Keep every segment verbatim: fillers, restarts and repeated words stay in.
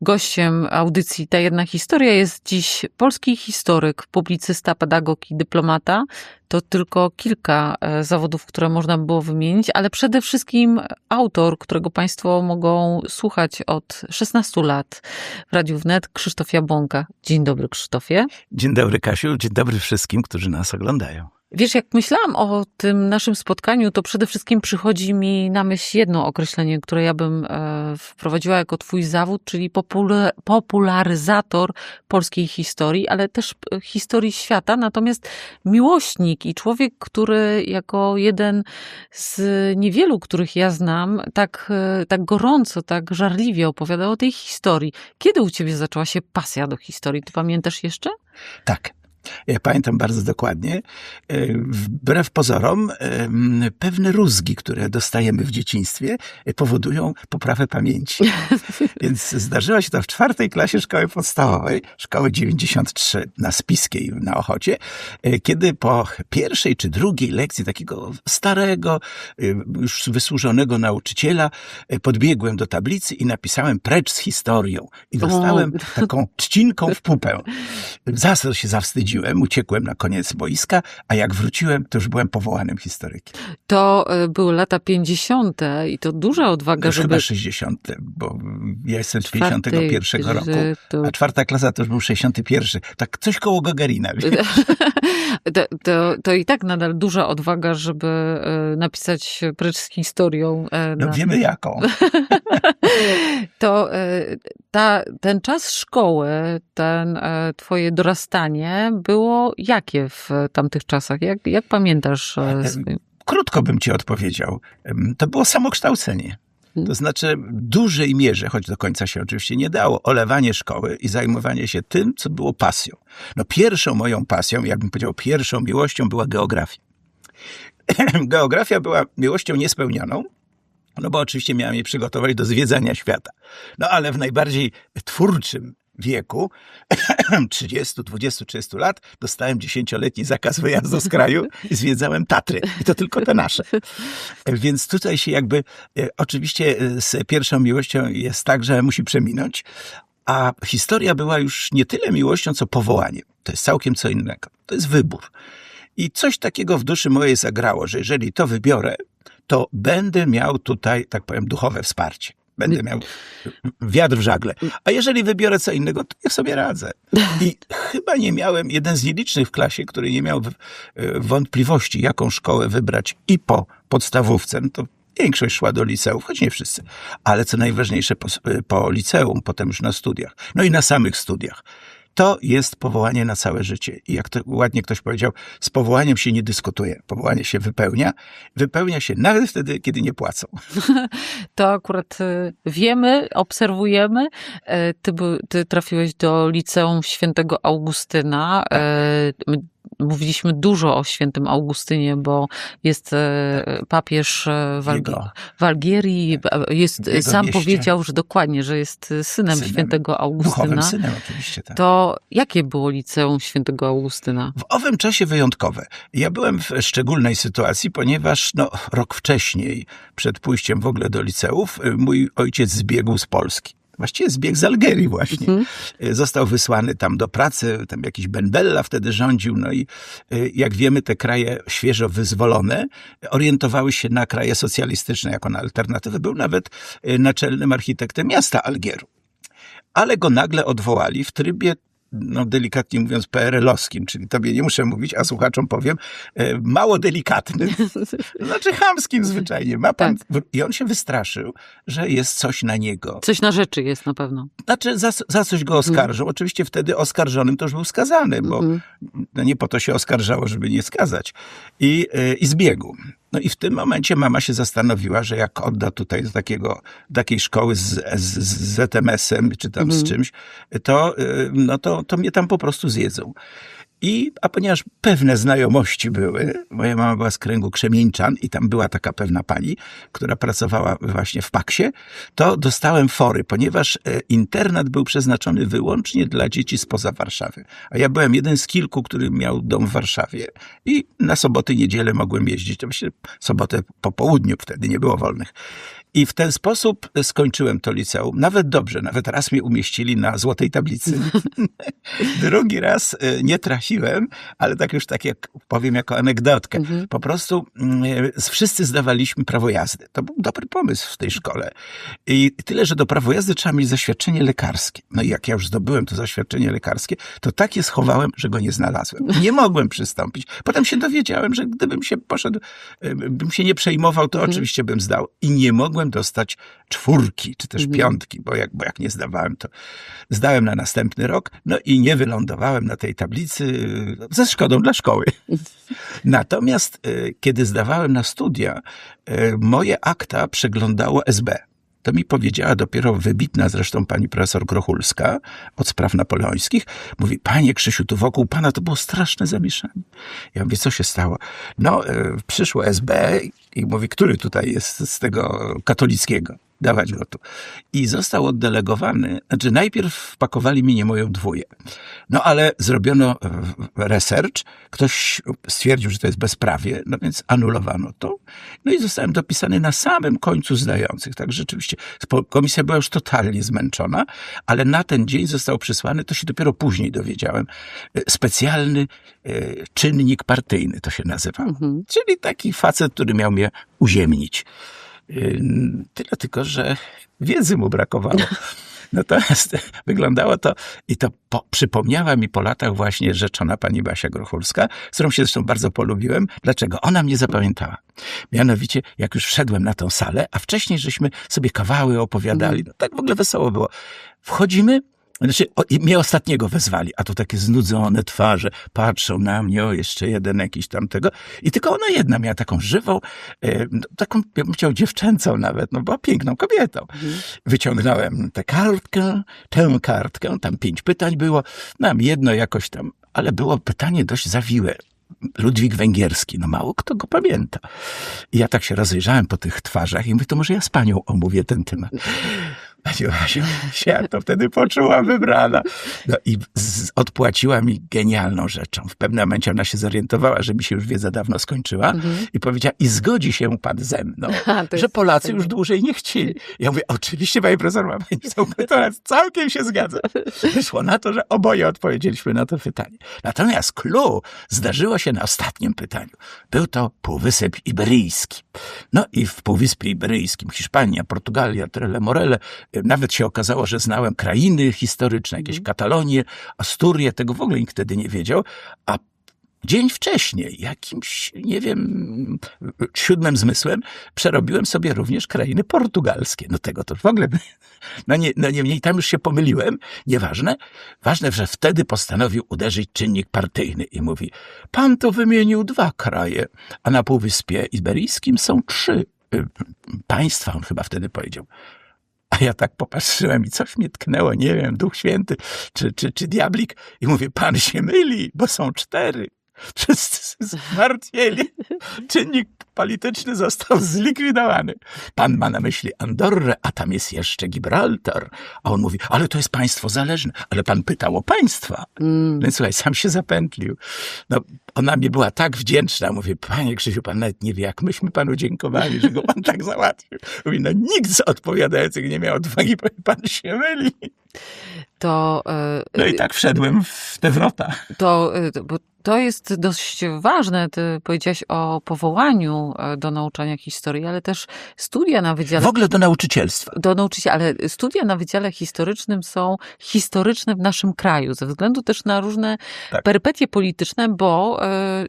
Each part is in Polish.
Gościem audycji Ta jedna historia jest dziś polski historyk, publicysta, pedagog i dyplomata. To tylko kilka zawodów, które można by było wymienić, ale przede wszystkim autor, którego Państwo mogą słuchać od szesnastu lat w Radiu Wnet, Krzysztof Jabłonka. Dzień dobry, Krzysztofie. Dzień dobry, Kasiu. Dzień dobry wszystkim, którzy nas oglądają. Wiesz, jak myślałam o tym naszym spotkaniu, to przede wszystkim przychodzi mi na myśl jedno określenie, które ja bym wprowadziła jako twój zawód, czyli popularyzator polskiej historii, ale też historii świata, natomiast miłośnik i człowiek, który jako jeden z niewielu, których ja znam, tak, tak gorąco, tak żarliwie opowiadał o tej historii. Kiedy u ciebie zaczęła się pasja do historii? Ty pamiętasz jeszcze? Tak. Ja pamiętam bardzo dokładnie. Wbrew pozorom, pewne rózgi, które dostajemy w dzieciństwie, powodują poprawę pamięci. Więc zdarzyło się to w czwartej klasie szkoły podstawowej, szkoły dziewięćdziesiąt trzy na Spiskiej na Ochocie, kiedy po pierwszej czy drugiej lekcji takiego starego, już wysłużonego nauczyciela podbiegłem do tablicy i napisałem precz z historią. I dostałem o. taką trzcinką w pupę. Zasro się zawstydziłem. Uciekłem na koniec boiska, a jak wróciłem, to już byłem powołanym historykiem. To były lata pięćdziesiąte i to duża odwaga, to żeby... chyba sześćdziesiąte, bo ja jestem z pięćdziesiątego pierwszego roku, to... a czwarta klasa to już był sześćdziesiąty pierwszy. Tak coś koło Gagarina. to, to, to i tak nadal duża odwaga, żeby napisać precz z historią. No na... wiemy jaką. To ta, ten czas szkoły, ten twoje dorastanie było jakie w tamtych czasach? Jak, jak pamiętasz? Swoje... Krótko bym ci odpowiedział. To było samokształcenie. To znaczy w dużej mierze, choć do końca się oczywiście nie dało, olewanie szkoły i zajmowanie się tym, co było pasją. No pierwszą moją pasją, jakbym powiedział pierwszą miłością, była geografia. Geografia była miłością niespełnioną, no bo oczywiście miałem je przygotować do zwiedzania świata. No ale w najbardziej twórczym wieku, trzydziestu, dwudziestu, trzydziestu lat, dostałem dziesięcioletni zakaz wyjazdu z kraju i zwiedzałem Tatry. I to tylko te nasze. Więc tutaj się jakby, oczywiście z pierwszą miłością jest tak, że musi przeminąć, a historia była już nie tyle miłością, co powołaniem. To jest całkiem co innego. To jest wybór. I coś takiego w duszy mojej zagrało, że jeżeli to wybiorę, to będę miał tutaj, tak powiem, duchowe wsparcie. Będę miał wiatr w żagle. A jeżeli wybiorę co innego, to ja sobie radzę. I chyba nie miałem, jeden z nielicznych w klasie, który nie miał wątpliwości, jaką szkołę wybrać i po podstawówce. No to większość szła do liceów, choć nie wszyscy. Ale co najważniejsze, po, po liceum, potem już na studiach. No i na samych studiach. To jest powołanie na całe życie. I jak to ładnie ktoś powiedział, z powołaniem się nie dyskutuje. Powołanie się wypełnia. Wypełnia się nawet wtedy, kiedy nie płacą. To akurat wiemy, obserwujemy. Ty, ty trafiłeś do Liceum Świętego Augustyna. Tak. Mówiliśmy dużo o świętym Augustynie, bo jest papież w, Alg- w Algierii. Jest, sam mieście. Powiedział, że dokładnie, że jest synem, synem świętego Augustyna. Duchowym synem oczywiście, tak. To jakie było Liceum Świętego Augustyna? W owym czasie wyjątkowe. Ja byłem w szczególnej sytuacji, ponieważ no, rok wcześniej, przed pójściem w ogóle do liceów, mój ojciec zbiegł z Polski. Właściwie zbiegł z Algierii właśnie. Mhm. Został wysłany tam do pracy, tam jakiś Ben Bella wtedy rządził, no i jak wiemy, te kraje świeżo wyzwolone orientowały się na kraje socjalistyczne jako na alternatywę. Był nawet naczelnym architektem miasta Algieru. Ale go nagle odwołali w trybie, no delikatnie mówiąc, P R L-owskim, czyli tobie nie muszę mówić, a słuchaczom powiem, mało delikatnym, znaczy chamskim zwyczajnie. Ma pan... Tak. I on się wystraszył, że jest coś na niego. Coś na rzeczy jest na pewno. Znaczy za, za coś go oskarżą. Mm. Oczywiście wtedy oskarżonym to już był skazany, bo mm. no nie po to się oskarżało, żeby nie skazać. I, i zbiegł. No i w tym momencie mama się zastanowiła, że jak odda tutaj do takiego, takiej szkoły z, z, z Z M S-em, czy tam mm. z czymś, to, no to, to mnie tam po prostu zjedzą. I, a ponieważ pewne znajomości były, moja mama była z kręgu Krzemieńczan i tam była taka pewna pani, która pracowała właśnie w Paksie, to dostałem fory, ponieważ internat był przeznaczony wyłącznie dla dzieci spoza Warszawy. A ja byłem jeden z kilku, który miał dom w Warszawie i na soboty, niedzielę mogłem jeździć. To myślę, sobotę po południu, wtedy nie było wolnych. I w ten sposób skończyłem to liceum. Nawet dobrze, nawet raz mnie umieścili na złotej tablicy. Drugi raz nie trafiłem, ale tak już tak jak powiem jako anegdotkę. Mhm. Po prostu wszyscy zdawaliśmy prawo jazdy. To był dobry pomysł w tej szkole. I tyle, że do prawa jazdy trzeba mieć zaświadczenie lekarskie. No i jak ja już zdobyłem to zaświadczenie lekarskie, to tak je schowałem, że go nie znalazłem. Nie mogłem przystąpić. Potem się dowiedziałem, że gdybym się poszedł, bym się nie przejmował, to mhm. oczywiście bym zdał. I nie mogłem dostać czwórki, czy też mhm. piątki, bo jak, bo jak nie zdawałem, to zdałem na następny rok, no i nie wylądowałem na tej tablicy ze szkodą dla szkoły. Natomiast kiedy zdawałem na studia, moje akta przeglądało S B. To mi powiedziała dopiero wybitna zresztą pani profesor Grochulska od spraw napoleońskich. Mówi, panie Krzysiu, tu wokół pana to było straszne zamieszanie. Ja mówię, co się stało? No, y, przyszło S B i mówi, który tutaj jest z tego katolickiego? Dawać go tu. I został oddelegowany, znaczy najpierw wpakowali mi nie moją dwóję. No ale zrobiono research, ktoś stwierdził, że to jest bezprawie, no więc anulowano to. No i zostałem dopisany na samym końcu zdających. Tak rzeczywiście komisja była już totalnie zmęczona, ale na ten dzień został przysłany, to się dopiero później dowiedziałem, specjalny czynnik partyjny to się nazywa. Mhm. Czyli taki facet, który miał mnie uziemnić. Tyle tylko, że wiedzy mu brakowało. Natomiast wyglądało to, i to po, przypomniała mi po latach właśnie rzeczona pani Basia Grochulska, z którą się zresztą bardzo polubiłem. Dlaczego? Ona mnie zapamiętała. Mianowicie, jak już wszedłem na tą salę, a wcześniej żeśmy sobie kawały opowiadali, no tak w ogóle wesoło było. Wchodzimy, znaczy o, i mnie ostatniego wezwali, a to takie znudzone twarze, patrzą na mnie, o jeszcze jeden jakiś tam tego. I tylko ona jedna miała taką żywą, e, taką, ja bym chciał dziewczęcą nawet, no była piękną kobietą. Mhm. Wyciągnąłem tę kartkę, tę kartkę, tam pięć pytań było, no jedno jakoś tam, ale było pytanie dość zawiłe. Ludwik Węgierski, no mało kto go pamięta. I ja tak się rozejrzałem po tych twarzach i mówię, to może ja z panią omówię ten temat. Pani Basiu się to wtedy poczuła wybrana. No i z, odpłaciła mi genialną rzeczą. W pewnym momencie ona się zorientowała, że mi się już wiedza dawno skończyła mhm. i powiedziała, i zgodzi się pan ze mną, A, że Polacy już dłużej nie chcieli. Ja mówię, oczywiście pani profesor ma pani to całkiem się zgadza. Wyszło na to, że oboje odpowiedzieliśmy na to pytanie. Natomiast clue zdarzyło się na ostatnim pytaniu. Był to Półwysep Iberyjski. No i w Półwyspie Iberyjskim Hiszpania, Portugalia, Trelle Morelle, nawet się okazało, że znałem krainy historyczne, jakieś Katalonię, Asturię, tego w ogóle nikt wtedy nie wiedział, a dzień wcześniej, jakimś, nie wiem, siódmym zmysłem, przerobiłem sobie również krainy portugalskie. No tego to w ogóle, no nie, no niemniej tam już się pomyliłem, nieważne. Ważne, że wtedy postanowił uderzyć czynnik partyjny i mówi, pan to wymienił dwa kraje, a na Półwyspie Iberyjskim są trzy państwa, on chyba wtedy powiedział. A ja tak popatrzyłem i coś mnie tknęło, nie wiem, Duch Święty czy, czy, czy diablik i mówię, pan się myli, bo są cztery. Wszyscy zmartwieli. Czynnik polityczny został zlikwidowany. Pan ma na myśli Andorrę, a tam jest jeszcze Gibraltar. A on mówi, ale to jest państwo zależne. Ale pan pytał o państwa. Mm. Więc słuchaj, sam się zapętlił. No, ona mi była tak wdzięczna. Mówię, panie Krzysiu, pan nawet nie wie, jak myśmy panu dziękowali, że go pan tak załatwił. Mówi, no nikt z odpowiadających nie miał odwagi, pan się myli. To, yy, no i tak wszedłem w te wrota. To, yy, bo to jest dość ważne. Ty powiedziałaś o powołaniu do nauczania historii, ale też studia na wydziale... W ogóle do nauczycielstwa. Do nauczyciela, ale studia na wydziale historycznym są historyczne w naszym kraju, ze względu też na różne tak. perypetie polityczne, bo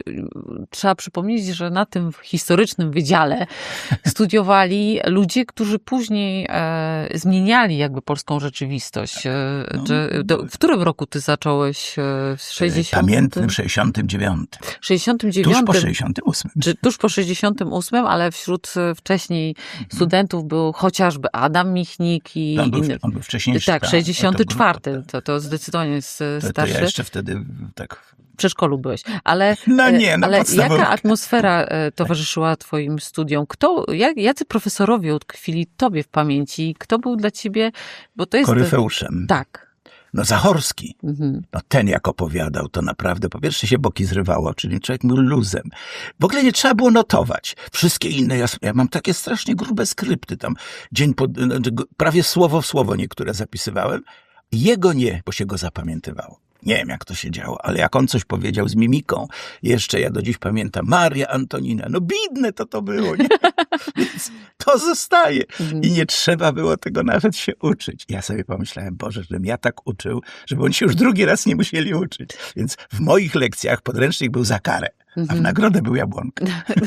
y, trzeba przypomnieć, że na tym historycznym wydziale studiowali ludzie, którzy później y, zmieniali jakby polską rzeczywistość. Tak. No. Czy, do, w którym roku ty zacząłeś? W sześćdziesiątym? Pamiętnym sześćdziesiątym dziewiątym. sześćdziesiątym dziewiątym. Tuż po sześćdziesiątym ósmym. Czy tuż po sześćdziesiątym ósmym, ale wśród wcześniej mhm. studentów był chociażby Adam Michnik i on był, inny. On był wcześniejszy. Tak, sześćdziesiąty czwarty. To, to zdecydowanie jest to, starszy. To ja jeszcze wtedy tak... W przedszkolu byłeś. Ale, no nie, no ale jaka atmosfera towarzyszyła twoim studiom? Kto, jak, jacy profesorowie utkwili tobie w pamięci? Kto był dla ciebie... Bo to jest koryfeuszem. Tak. No Zachorski, Mhm. no ten jak opowiadał, to naprawdę po pierwsze się boki zrywało, czyli człowiek był luzem. W ogóle nie trzeba było notować. Wszystkie inne, ja, ja mam takie strasznie grube skrypty tam, dzień po, prawie słowo w słowo niektóre zapisywałem. Jego nie, bo się go zapamiętywało. Nie wiem, jak to się działo, ale jak on coś powiedział z mimiką, jeszcze ja do dziś pamiętam, Maria Antonina, no bidne to to było, nie? Więc to zostaje. I nie trzeba było tego nawet się uczyć. Ja sobie pomyślałem, Boże, żebym ja tak uczył, żeby oni się już drugi raz nie musieli uczyć. Więc w moich lekcjach podręcznik był za karę, a w nagrodę był jabłonka.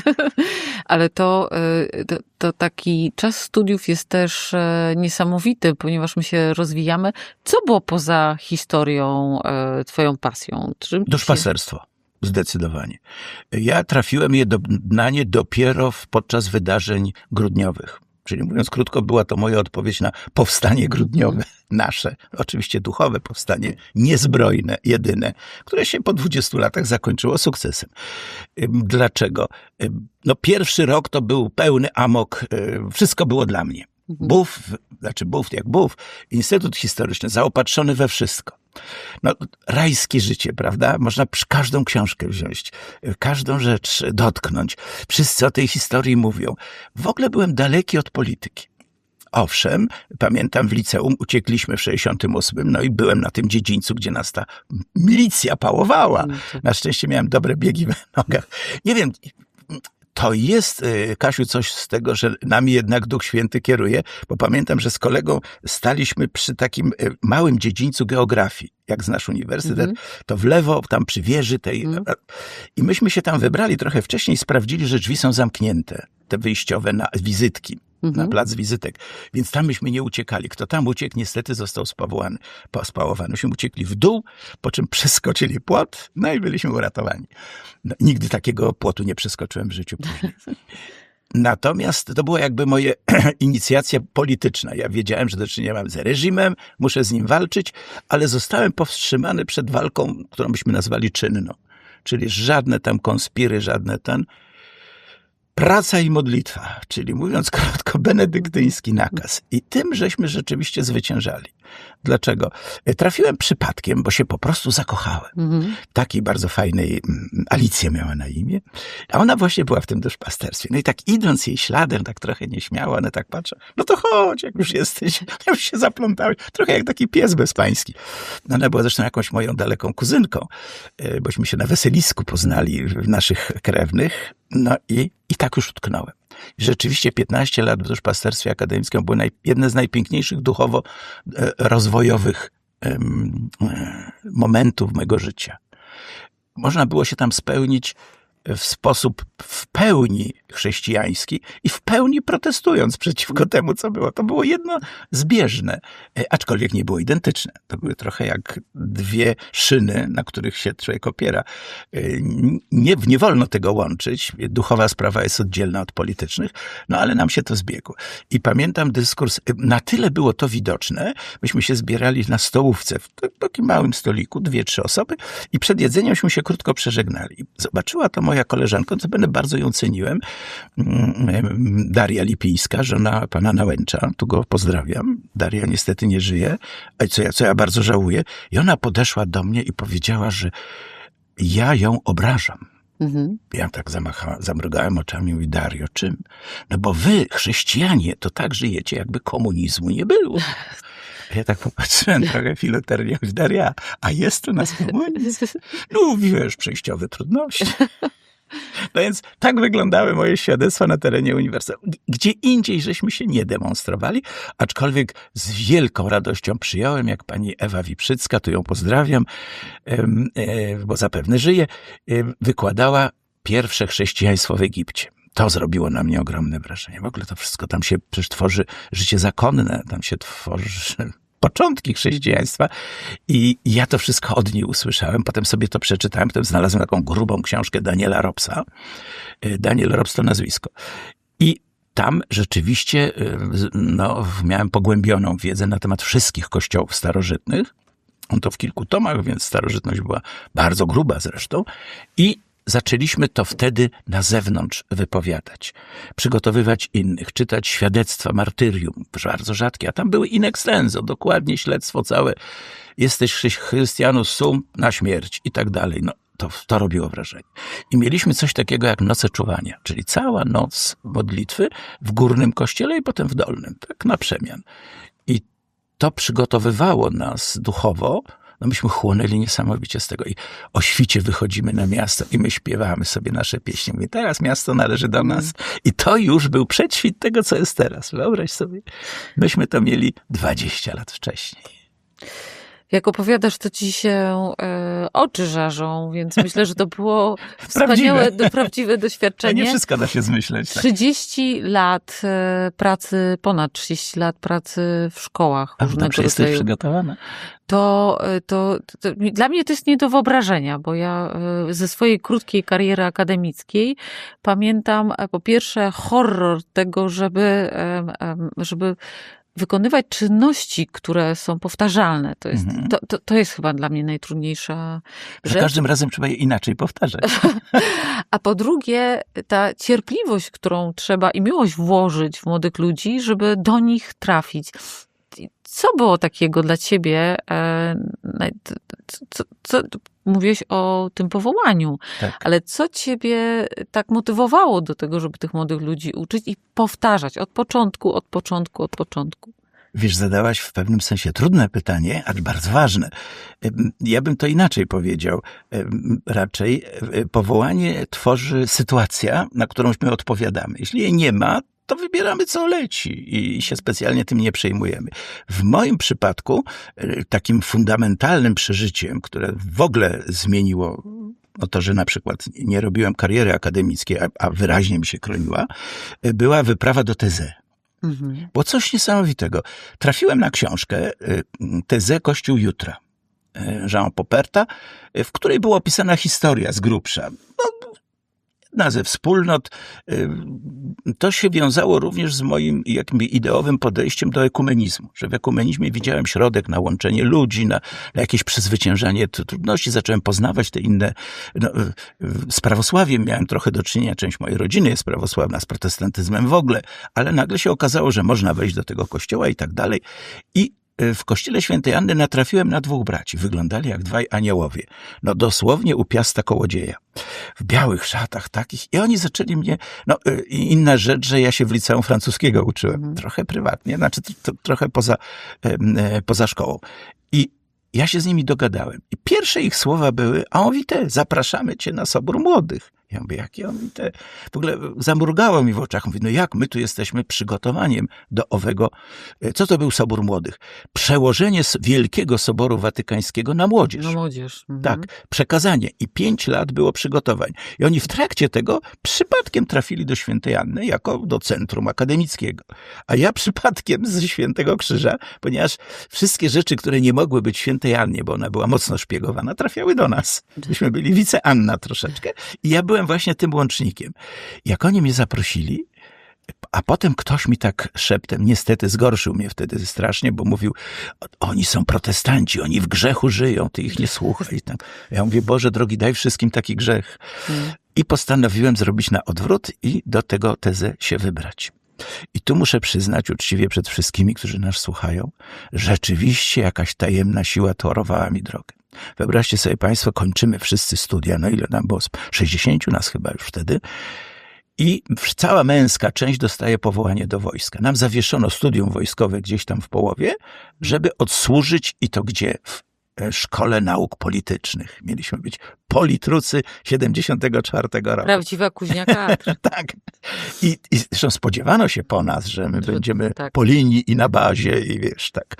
Ale to, to, to taki czas studiów jest też niesamowity, ponieważ my się rozwijamy. Co było poza historią twoją pasją? Czym Duszpasterstwo. Zdecydowanie. Ja trafiłem je do, na nie dopiero w, podczas wydarzeń grudniowych. Czyli mówiąc krótko, była to moja odpowiedź na powstanie grudniowe, nasze, oczywiście duchowe powstanie, niezbrojne, jedyne, które się po dwudziestu latach zakończyło sukcesem. Dlaczego? No pierwszy rok to był pełny amok, wszystko było dla mnie. Buf, znaczy buf jak buf, Instytut Historyczny zaopatrzony we wszystko. No, rajskie życie, prawda? Można przy każdą książkę wziąć, każdą rzecz dotknąć. Wszyscy o tej historii mówią. W ogóle byłem daleki od polityki. Owszem, pamiętam w liceum uciekliśmy w sześćdziesiątym ósmym, no i byłem na tym dziedzińcu, gdzie nas ta milicja pałowała. Na szczęście miałem dobre biegi w nogach. Nie wiem... To jest, Kasiu, coś z tego, że nami jednak Duch Święty kieruje, bo pamiętam, że z kolegą staliśmy przy takim małym dziedzińcu geografii. Jak znasz uniwersytet, mm-hmm. to w lewo, tam przy wieży tej. Mm. I myśmy się tam wybrali trochę wcześniej, sprawdzili, że drzwi są zamknięte, te wyjściowe na wizytki. Mm-hmm. Na plac wizytek. Więc tam myśmy nie uciekali. Kto tam uciekł, niestety został spałowany. spałowany. Myśmy uciekli w dół, po czym przeskoczyli płot, no i byliśmy uratowani. No, nigdy takiego płotu nie przeskoczyłem w życiu później. Natomiast to była jakby moja inicjacja polityczna. Ja wiedziałem, że do czynienia mam z reżimem, muszę z nim walczyć, ale zostałem powstrzymany przed walką, którą byśmy nazwali czynną. Czyli żadne tam konspiry, żadne ten... Praca i modlitwa, czyli mówiąc krótko, benedyktyński nakaz. I tym żeśmy rzeczywiście zwyciężali. Dlaczego? Trafiłem przypadkiem, bo się po prostu zakochałem. Mhm. Takiej bardzo fajnej Alicja miała na imię, a ona właśnie była w tym duszpasterstwie. No i tak idąc jej śladem, tak trochę nieśmiało, ona tak patrzy, no to chodź, jak już jesteś, już się zaplątałeś. Trochę jak taki pies bezpański. Ona była zresztą jakąś moją daleką kuzynką, bośmy się na weselisku poznali w naszych krewnych. No i, i tak już utknąłem. Rzeczywiście piętnaście lat w duszpasterstwie akademickim było naj, jedne z najpiękniejszych duchowo rozwojowych um, momentów mego życia. Można było się tam spełnić w sposób w pełni chrześcijański i w pełni protestując przeciwko temu, co było. To było jedno zbieżne, aczkolwiek nie było identyczne. To były trochę jak dwie szyny, na których się człowiek opiera. Nie, nie wolno tego łączyć. Duchowa sprawa jest oddzielna od politycznych, no ale nam się to zbiegło. I pamiętam dyskurs, na tyle było to widoczne, myśmy się zbierali na stołówce, w takim małym stoliku, dwie, trzy osoby i przed jedzeniem się krótko przeżegnali. Zobaczyła to moja koleżanka, co będę bardzo ją ceniłem, Daria Lipińska, żona pana Nałęcza, tu go pozdrawiam. Daria niestety nie żyje, co ja, co ja bardzo żałuję. I ona podeszła do mnie i powiedziała, że ja ją obrażam. Mhm. Ja tak zamacha, zamrugałem oczami i mówię, Dario, czym? No bo wy, chrześcijanie, to tak żyjecie, jakby komunizmu nie było. Ja tak popatrzyłem trochę filoternie, Daria, a jest u nas komunizm? No wiesz, przejściowe trudności. No więc tak wyglądały moje świadectwa na terenie uniwersytetu. Gdzie indziej żeśmy się nie demonstrowali, aczkolwiek z wielką radością przyjąłem, jak pani Ewa Wiprzycka, tu ją pozdrawiam, bo zapewne żyje, wykładała pierwsze chrześcijaństwo w Egipcie. To zrobiło na mnie ogromne wrażenie. W ogóle to wszystko, tam się przecież tworzy życie zakonne, tam się tworzy początki chrześcijaństwa i ja to wszystko od niej usłyszałem, potem sobie to przeczytałem, potem znalazłem taką grubą książkę Daniela Robsa. Daniel Robs to nazwisko. I tam rzeczywiście no, miałem pogłębioną wiedzę na temat wszystkich kościołów starożytnych. On to w kilku tomach, więc starożytność była bardzo gruba zresztą. I zaczęliśmy to wtedy na zewnątrz wypowiadać, przygotowywać innych, czytać świadectwa martyrium, bardzo rzadkie, a tam były in extenso, dokładnie śledztwo całe, jesteś Christianus sum na śmierć i tak dalej. No, to, to robiło wrażenie. I mieliśmy coś takiego jak noce czuwania, czyli cała noc modlitwy w górnym kościele i potem w dolnym, tak na przemian. I to przygotowywało nas duchowo. No myśmy chłonęli niesamowicie z tego i o świcie wychodzimy na miasto i my śpiewamy sobie nasze pieśni. Mówię, teraz miasto należy do nas. I to już był przedświt tego, co jest teraz. Wyobraź sobie, myśmy to mieli dwadzieścia lat wcześniej. Jak opowiadasz, to ci się e, oczy żarzą, więc myślę, że to było wspaniałe, do, prawdziwe doświadczenie. Nie wszystko da się zmyśleć. Tak. trzydzieści lat e, pracy, ponad trzydzieści lat pracy w szkołach A różnego dobrze rodzaju. jesteś przygotowana? To, to, to dla mnie to jest nie do wyobrażenia, bo ja e, ze swojej krótkiej kariery akademickiej pamiętam e, po pierwsze horror tego, żeby, e, e, żeby wykonywać czynności, które są powtarzalne. To jest, Mhm. to, to, to jest chyba dla mnie najtrudniejsza Za rzecz. każdym razem trzeba je inaczej powtarzać. A po drugie, ta cierpliwość, którą trzeba i miłość włożyć w młodych ludzi, żeby do nich trafić. Co było takiego dla ciebie, e, co, co, mówiłeś o tym powołaniu, Tak. ale co ciebie tak motywowało do tego, żeby tych młodych ludzi uczyć i powtarzać od początku, od początku, od początku? Wiesz, zadałaś w pewnym sensie trudne pytanie, ale bardzo ważne. Ja bym to inaczej powiedział. Raczej powołanie tworzy sytuacja, na którąś my odpowiadamy. Jeśli jej nie ma, to wybieramy, co leci i się specjalnie tym nie przejmujemy. W moim przypadku takim fundamentalnym przeżyciem, które w ogóle zmieniło no to, że na przykład nie robiłem kariery akademickiej, a wyraźnie mi się chroniła, była wyprawa do Taizé. Mhm. Było coś niesamowitego. Trafiłem na książkę Taizé Kościół Jutra Jean Poperta, w której była opisana historia z grubsza. No, jedna ze wspólnot. To się wiązało również z moim jakby ideowym podejściem do ekumenizmu, że w ekumenizmie widziałem środek na łączenie ludzi, na, na jakieś przezwyciężanie trudności. Zacząłem poznawać te inne. No, z prawosławiem miałem trochę do czynienia, część mojej rodziny jest prawosławna, z protestantyzmem w ogóle, ale nagle się okazało, że można wejść do tego kościoła i tak dalej. I w kościele świętej Anny natrafiłem na dwóch braci. Wyglądali jak dwaj aniołowie. No dosłownie u piasta kołodzieja. W białych szatach takich. I oni zaczęli mnie... No inna rzecz, że ja się w liceum francuskiego uczyłem. Mhm. Trochę prywatnie, znaczy to, trochę poza, e, poza szkołą. I ja się z nimi dogadałem. I pierwsze ich słowa były: a on wite, zapraszamy cię na Sobór Młodych. Ja mówię, jakie on wite? W ogóle zamrugało mi w oczach. Mówię, no jak my tu jesteśmy przygotowaniem do owego... Co to był Sobór Młodych? Przełożenie Wielkiego Soboru Watykańskiego na młodzież. Na młodzież. Mhm. Tak, przekazanie. I pięć lat było przygotowań. I oni w trakcie tego przypadkiem trafili do Świętej Anny jako do centrum akademickiego. A ja przypadkiem ze Świętego Krzyża, ponieważ wszystkie rzeczy, które nie mogły być w Świętej Annie, bo ona była mocno szpiegowana, trafiały do nas. Myśmy byli wice Anna troszeczkę. I ja byłem właśnie tym łącznikiem. Jak oni mnie zaprosili, a potem ktoś mi tak szeptem, niestety zgorszył mnie wtedy strasznie, bo mówił, oni są protestanci, oni w grzechu żyją, ty ich nie słuchaj. Ja mówię, Boże drogi, daj wszystkim taki grzech. Hmm. I postanowiłem zrobić na odwrót i do tego Taizé się wybrać. I tu muszę przyznać uczciwie przed wszystkimi, którzy nas słuchają, rzeczywiście jakaś tajemna siła torowała mi drogę. Wyobraźcie sobie państwo, kończymy wszyscy studia, no ile nam było? sześćdziesięciu nas chyba już wtedy. I cała męska część dostaje powołanie do wojska. Nam zawieszono studium wojskowe gdzieś tam w połowie, żeby odsłużyć i to gdzie? W Szkole Nauk Politycznych. Mieliśmy być politrucy siedemdziesiątego czwartego roku. Prawdziwa kuźnia kadr. Tak. I, I zresztą spodziewano się po nas, że my że, będziemy tak. po linii i na bazie i wiesz, tak.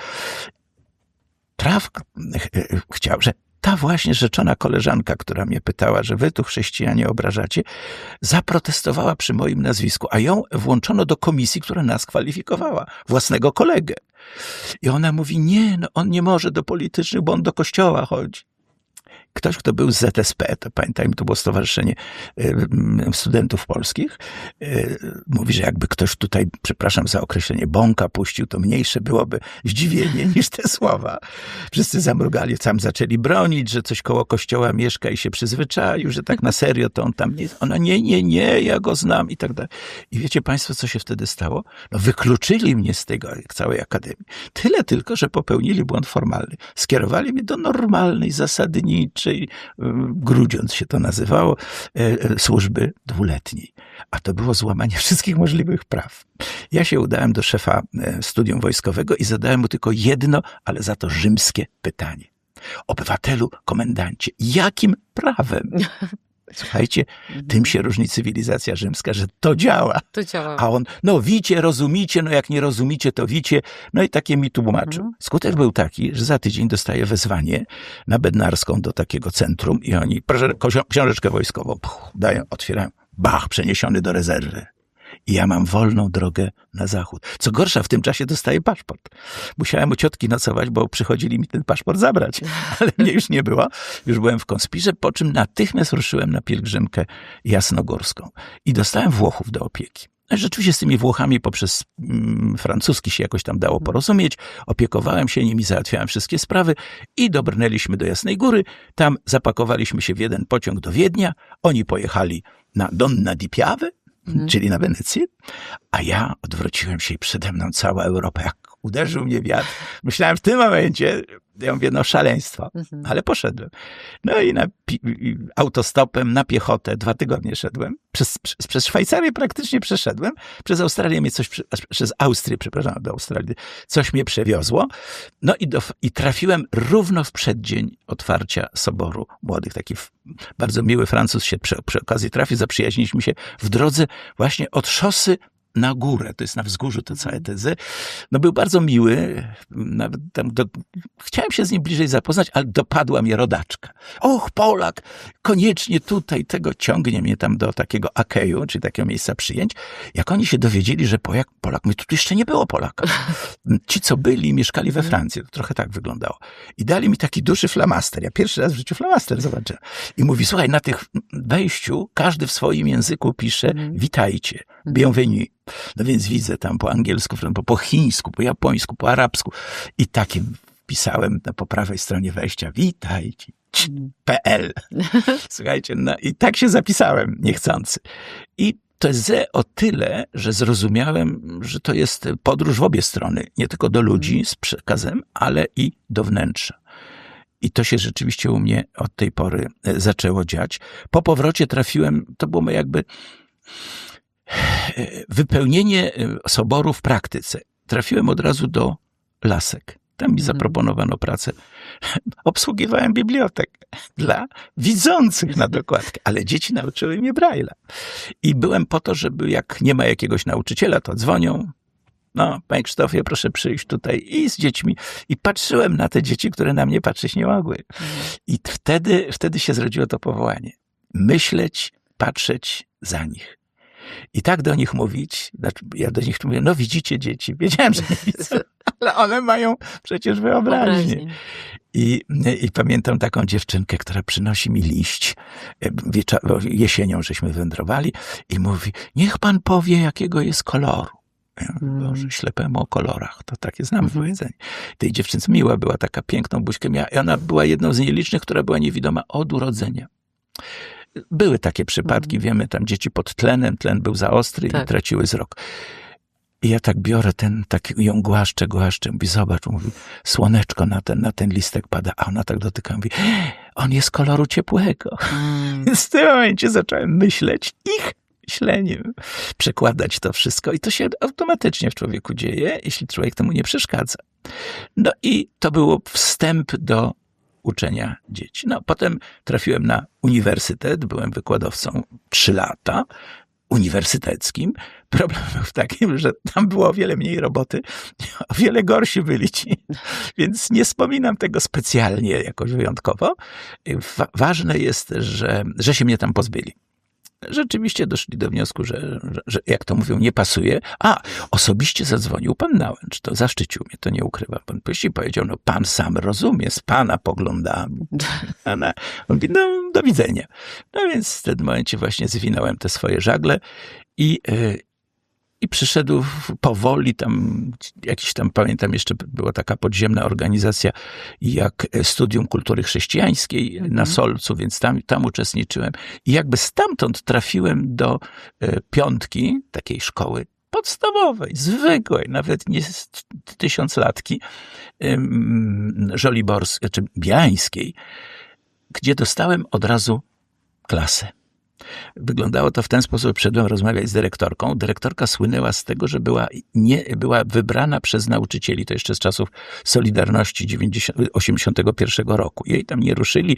Traf chciał, że ta właśnie rzeczona koleżanka, która mnie pytała, że wy tu chrześcijanie obrażacie, zaprotestowała przy moim nazwisku, a ją włączono do komisji, która nas kwalifikowała, własnego kolegę. I ona mówi, nie, no on nie może do politycznych, bo on do kościoła chodzi. ktoś, kto był z Z S P, to pamiętajmy, to było Stowarzyszenie Studentów Polskich, mówi, że jakby ktoś tutaj, przepraszam za określenie, bąka puścił, to mniejsze byłoby zdziwienie niż te słowa. Wszyscy zamrugali, tam zaczęli bronić, że coś koło kościoła mieszka i się przyzwyczaił, że tak na serio to on tam nie, ona nie, nie, nie, ja go znam i tak dalej. I wiecie państwo, co się wtedy stało? No wykluczyli mnie z tego, całej akademii. Tyle tylko, że popełnili błąd formalny. Skierowali mnie do normalnej, zasadniczej, Grudziądz się to nazywało, służby dwuletniej. A to było złamanie wszystkich możliwych praw. Ja się udałem do szefa studium wojskowego i zadałem mu tylko jedno, ale za to rzymskie pytanie. Obywatelu, komendancie, jakim prawem? Słuchajcie, tym się różni cywilizacja rzymska, że to działa. To działa. A on, no wicie, rozumicie, no jak nie rozumicie, to wicie. No i takie mi tłumaczył. Mhm. Skutek był taki, że za tydzień dostaję wezwanie na Bednarską do takiego centrum i oni, proszę, książeczkę wojskową, puch, dają, otwierają, bach, przeniesiony do rezerwy. I ja mam wolną drogę na zachód. Co gorsza, w tym czasie dostaję paszport. Musiałem u ciotki nocować, bo przychodzili mi ten paszport zabrać. Ale mnie już nie było. Już byłem w konspirze, po czym natychmiast ruszyłem na pielgrzymkę jasnogórską. I dostałem Włochów do opieki. Rzeczywiście z tymi Włochami poprzez mm, francuski się jakoś tam dało porozumieć. Opiekowałem się nimi, załatwiałem wszystkie sprawy i dobrnęliśmy do Jasnej Góry. Tam zapakowaliśmy się w jeden pociąg do Wiednia. Oni pojechali na Donna di Piave, Hmm. czyli na Wenecję, a ja odwróciłem się i przede mną cała Europa, jak uderzył mnie wiatr. Myślałem w tym momencie, ja mówię, no szaleństwo, mhm. ale poszedłem. No i na pi- autostopem, na piechotę, dwa tygodnie szedłem. Przez, przez, przez Szwajcarię praktycznie przeszedłem. Przez Australię mnie coś, przez Austrię, przepraszam, do Australii, coś mnie przewiozło. No i, do, i trafiłem równo w przeddzień otwarcia Soboru Młodych. Taki bardzo miły Francuz się przy, przy okazji trafił, zaprzyjaźniliśmy się w drodze właśnie od szosy na górę, to jest na wzgórzu te całe tezy. No był bardzo miły, nawet tam do, chciałem się z nim bliżej zapoznać, ale dopadła mnie rodaczka. Och, Polak, koniecznie tutaj, tego ciągnie mnie tam do takiego Akeju, czyli takiego miejsca przyjęć. Jak oni się dowiedzieli, że Polak, Polak, my tu jeszcze nie było Polaka. Ci, co byli, mieszkali we Francji, to trochę tak wyglądało. I dali mi taki duży flamaster. Ja pierwszy raz w życiu flamaster zobaczyłem. I mówi, słuchaj, na tych wejściu każdy w swoim języku pisze witajcie, bienvenue. No więc widzę tam po angielsku, po, po chińsku, po japońsku, po arabsku i takim wpisałem po prawej stronie wejścia witajcie, P L. Słuchajcie, no i tak się zapisałem niechcący. I to jest ze o tyle, że zrozumiałem, że to jest podróż w obie strony, nie tylko do ludzi z przekazem, ale i do wnętrza. I to się rzeczywiście u mnie od tej pory zaczęło dziać. Po powrocie trafiłem, to było jakby wypełnienie Soboru w praktyce. Trafiłem od razu do Lasek. Tam mi zaproponowano pracę. Obsługiwałem bibliotek dla widzących na dokładkę, ale dzieci nauczyły mnie Braille'a. I byłem po to, żeby jak nie ma jakiegoś nauczyciela, to dzwonią. No, panie Krzysztofie, proszę przyjść tutaj i z dziećmi. I patrzyłem na te dzieci, które na mnie patrzeć nie mogły. I wtedy, wtedy się zrodziło to powołanie. Myśleć, patrzeć za nich. I tak do nich mówić, ja do nich mówię, no widzicie dzieci, wiedziałem, że nie widzą, ale one mają przecież wyobraźnię. I, I pamiętam taką dziewczynkę, która przynosi mi liść, jesienią żeśmy wędrowali i mówi, niech pan powie, jakiego jest koloru. Ja mówię, Boże, ślepemu o kolorach, to takie znamy mm. powiedzenie. Tej dziewczynce miła była, taka piękną buźkę miała i ona była jedną z nielicznych, która była niewidoma od urodzenia. Były takie przypadki, mm. wiemy, tam dzieci pod tlenem, tlen był za ostry tak. i traciły wzrok. I ja tak biorę ten, tak ją głaszczę, głaszczę, mówi, zobacz, mówi, słoneczko na ten, na ten listek pada, a ona tak dotyka, mówi, on jest koloru ciepłego. Mm. Więc w tym momencie zacząłem myśleć ich myśleniem, przekładać to wszystko i to się automatycznie w człowieku dzieje, jeśli człowiek temu nie przeszkadza. No i to był wstęp do uczenia dzieci. No, potem trafiłem na uniwersytet, byłem wykładowcą trzy lata, uniwersyteckim. Problem był w takim, że tam było o wiele mniej roboty, o wiele gorsi byli ci, więc nie wspominam tego specjalnie jakoś wyjątkowo. Wa- ważne jest, że, że się mnie tam pozbyli. rzeczywiście doszli do wniosku, że, że, że jak to mówią, nie pasuje. A, osobiście zadzwonił pan Nałęcz, to zaszczycił mnie, to nie ukrywam. Pan Pysi powiedział, no pan sam rozumie, z pana poglądami. On mówi, no do widzenia. No więc w tym momencie właśnie zwinąłem te swoje żagle i, i przyszedł powoli tam, jakiś tam, pamiętam jeszcze była taka podziemna organizacja jak Studium Kultury Chrześcijańskiej mhm. na Solcu, więc tam, tam uczestniczyłem. I jakby stamtąd trafiłem do piątki, takiej szkoły podstawowej, zwykłej, nawet nie tysiąclatki, żoliborskiej, czy białańskiej, gdzie dostałem od razu klasę. Wyglądało to w ten sposób, przyszedłem rozmawiać z dyrektorką. Dyrektorka słynęła z tego, że była, nie, była wybrana przez nauczycieli, to jeszcze z czasów Solidarności osiemdziesiątego pierwszego roku. Jej tam nie ruszyli.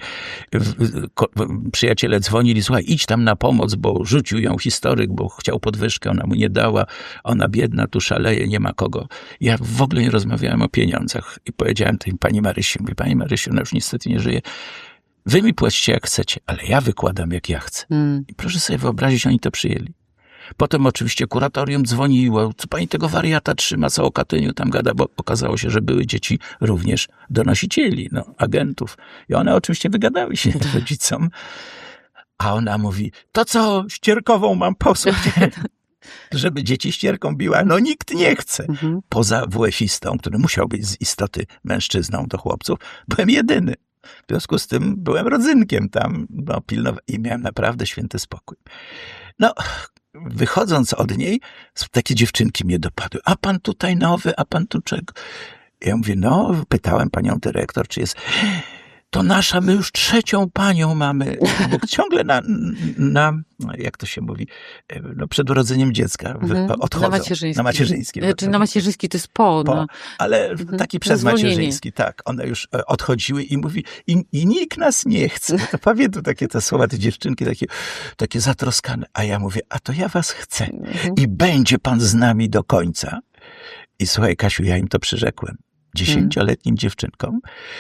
Przyjaciele dzwonili, słuchaj, idź tam na pomoc, bo rzucił ją historyk, bo chciał podwyżkę, ona mu nie dała, ona biedna, tu szaleje, nie ma kogo. Ja w ogóle nie rozmawiałem o pieniądzach i powiedziałem tej pani Marysi, mówię, pani Marysiu, ona już niestety nie żyje. Wy mi płacicie jak chcecie, ale ja wykładam jak ja chcę. Mm. I proszę sobie wyobrazić, oni to przyjęli. Potem oczywiście kuratorium dzwoniło, co pani tego wariata trzyma, co o Katyniu tam gada, bo okazało się, że były dzieci również donosicieli, no, agentów. I one oczywiście wygadały się rodzicom. A ona mówi, to co, ścierkową mam posłać? Żeby dzieci ścierką biła. No nikt nie chce. Mm-hmm. Poza W F-istą, który musiał być z istoty mężczyzną do chłopców, byłem jedyny. W związku z tym byłem rodzynkiem tam, no, pilnowa- i miałem naprawdę święty spokój. No, wychodząc od niej, takie dziewczynki mnie dopadły. A pan tutaj nowy, a pan tu czego? Ja mówię, no, pytałem panią dyrektor, czy jest... To nasza, my już trzecią panią mamy, bo ciągle na, na, jak to się mówi, no przed urodzeniem dziecka mhm. odchodzą. Na macierzyński. Na macierzyński. Znaczy, na macierzyński to jest po. po no. Ale mhm. taki przedmacierzyński, tak. One już odchodziły i mówi, i, i nikt nas nie chce. To pamiętam takie te słowa, te dziewczynki, takie, takie zatroskane. A ja mówię, a to ja was chcę. Mhm. I będzie pan z nami do końca. I słuchaj, Kasiu, ja im to przyrzekłem. Dziesięcioletnim mhm. dziewczynkom.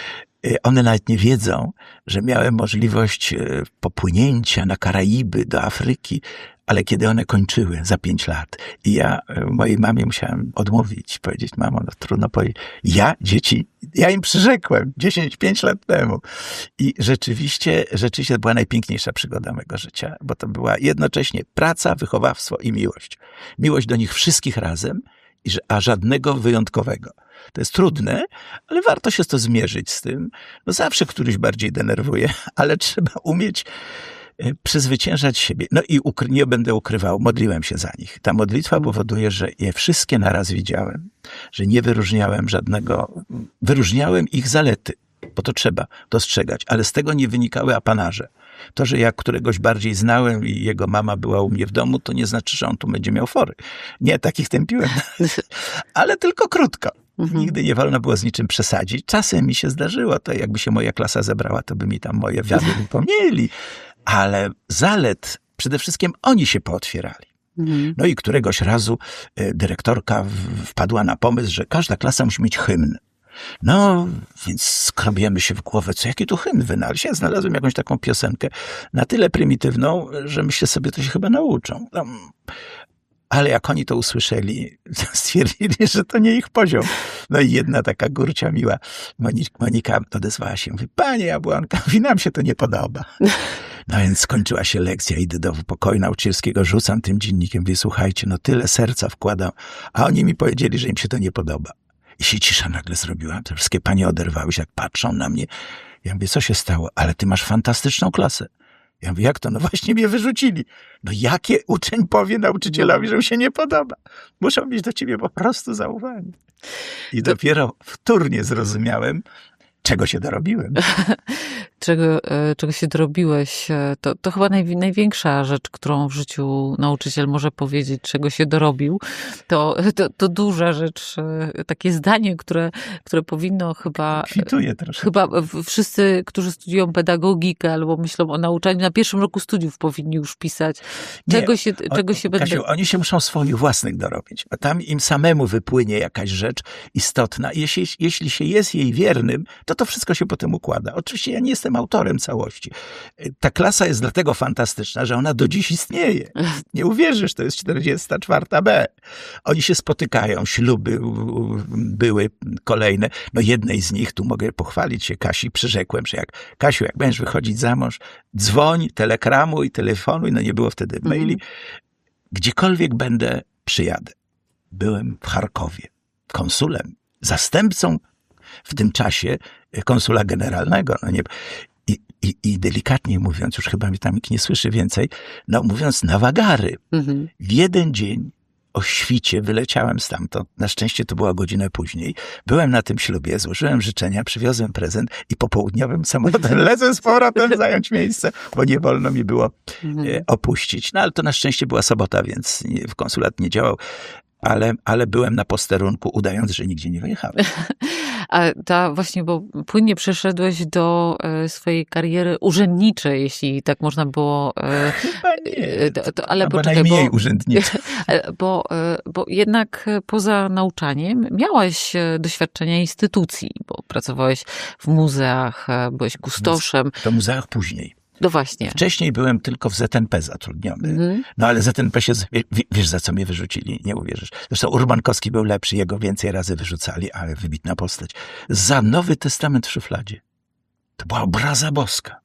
One nawet nie wiedzą, że miałem możliwość popłynięcia na Karaiby, do Afryki, ale kiedy one kończyły za pięć lat i ja mojej mamie musiałem odmówić, powiedzieć, mamo, no trudno powiedzieć, ja dzieci, ja im przyrzekłem dziesięć, pięć lat temu. I rzeczywiście, rzeczywiście to była najpiękniejsza przygoda mego życia, bo to była jednocześnie praca, wychowawstwo i miłość. Miłość do nich wszystkich razem, a żadnego wyjątkowego. To jest trudne, ale warto się to zmierzyć z tym. No zawsze któryś bardziej denerwuje, ale trzeba umieć przezwyciężać siebie. No i ukry- nie będę ukrywał, modliłem się za nich. Ta modlitwa powoduje, że je wszystkie naraz widziałem, że nie wyróżniałem żadnego, wyróżniałem ich zalety, bo to trzeba dostrzegać, ale z tego nie wynikały apanarze. To, że ja któregoś bardziej znałem i jego mama była u mnie w domu, to nie znaczy, że on tu będzie miał fory. Nie, takich tępiłem. Ale tylko krótko. Mhm. Nigdy nie wolno było z niczym przesadzić. Czasem mi się zdarzyło, to jakby się moja klasa zebrała, to by mi tam moje wiady wypomnieli. Ale zalet, przede wszystkim oni się pootwierali. Mhm. No i któregoś razu dyrektorka wpadła na pomysł, że każda klasa musi mieć hymn. No, więc skrobiemy się w głowę, co jaki tu hymn wynaleźć. Ja znalazłem jakąś taką piosenkę na tyle prymitywną, że myślę sobie, to się chyba nauczą. No, ale jak oni to usłyszeli, stwierdzili, że to nie ich poziom. No i jedna taka górcia miła, Monika odezwała się, mówi, panie Jabłonka, nam się to nie podoba. No więc skończyła się lekcja, idę do pokoju nauczycielskiego, rzucam tym dziennikiem, mówię, słuchajcie, no tyle serca wkładam, a oni mi powiedzieli, że im się to nie podoba. I się cisza nagle zrobiła. Te wszystkie panie oderwały się, jak patrzą na mnie. Ja mówię, co się stało? Ale ty masz fantastyczną klasę. Ja mówię, jak to? No właśnie mnie wyrzucili. No jakie uczeń powie nauczycielowi, że mu się nie podoba? Muszą mieć do ciebie po prostu zaufanie. I to... dopiero wtórnie zrozumiałem, czego się dorobiłem. czego, czego się dorobiłeś. To, to chyba naj, największa rzecz, którą w życiu nauczyciel może powiedzieć, czego się dorobił. To, to, to duża rzecz, takie zdanie, które, które powinno chyba... Kwituje troszkę. Chyba wszyscy, którzy studiują pedagogikę albo myślą o nauczaniu, na pierwszym roku studiów powinni już pisać. Czego Nie, się, o, czego się Kasiu, będą... oni się muszą swoich własnych dorobić. A tam im samemu wypłynie jakaś rzecz istotna. Jeśli, jeśli się jest jej wiernym, to to wszystko się potem układa. Oczywiście ja nie jestem jestem autorem całości. Ta klasa jest dlatego fantastyczna, że ona do dziś istnieje. Nie uwierzysz, to jest czterdziesta czwarta B. Oni się spotykają, śluby były kolejne. No jednej z nich, tu mogę pochwalić się Kasi, przyrzekłem, że jak Kasiu, jak będziesz wychodzić za mąż, dzwoń, telegramuj, telefonuj, no nie było wtedy maili. Gdziekolwiek będę, przyjadę. Byłem w Charkowie, konsulem, zastępcą w tym czasie konsula generalnego. No nie, i, i, I delikatnie mówiąc, już chyba mi tam nikt nie słyszy więcej, no mówiąc na wagary. Mhm. W jeden dzień o świcie wyleciałem stamtąd. Na szczęście to była godzinę później. Byłem na tym ślubie, złożyłem życzenia, przywiozłem prezent i popołudniowym samolotem lecę z powrotem zająć miejsce, bo nie wolno mi było mhm. opuścić. No ale to na szczęście była sobota, więc w konsulat nie działał. Ale, ale byłem na posterunku, udając, że nigdzie nie wyjechałem. A ta właśnie, bo płynnie przeszedłeś do e, swojej kariery urzędniczej, jeśli tak można było... E, Chyba nie, to, to, ale chyba poczekaj, najmniej bo, urzędniczej. Bo, bo jednak poza nauczaniem miałeś doświadczenia instytucji, bo pracowałeś w muzeach, byłeś kustoszem. W muzeach później. No właśnie. Wcześniej byłem tylko w Z N P zatrudniony. Mm. No ale Z N P się, wiesz za co mnie wyrzucili, nie uwierzysz. Zresztą Urbankowski był lepszy, jego więcej razy wyrzucali, ale wybitna postać. Za Nowy Testament w szufladzie. To była obraza boska.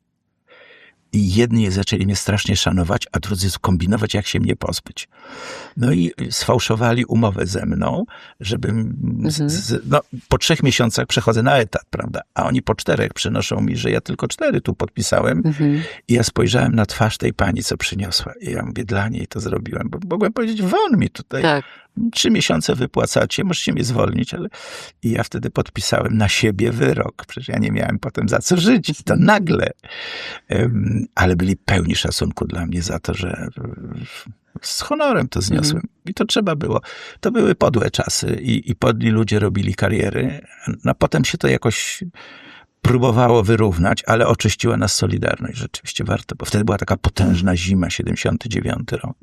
I jedni zaczęli mnie strasznie szanować, a drudzy kombinować, jak się mnie pozbyć. No i sfałszowali umowę ze mną, żebym... Mhm. Z, no, po trzech miesiącach przechodzę na etat, prawda? A oni po czterech przynoszą mi, że ja tylko cztery tu podpisałem. Mhm. I ja spojrzałem na twarz tej pani, co przyniosła. I ja mówię, dla niej to zrobiłem, bo mogłem powiedzieć, won mi tutaj. Tak. Trzy miesiące wypłacacie, możecie mnie zwolnić, ale... I ja wtedy podpisałem na siebie wyrok. Przecież ja nie miałem potem za co żyć. I to nagle. Um, ale byli pełni szacunku dla mnie za to, że z honorem to zniosłem. Mm. I to trzeba było. To były podłe czasy i, i podli ludzie robili kariery. No potem się to jakoś próbowało wyrównać, ale oczyściła nas Solidarność. Rzeczywiście warto, bo wtedy była taka potężna zima, siedemdziesiąty dziewiąty rok.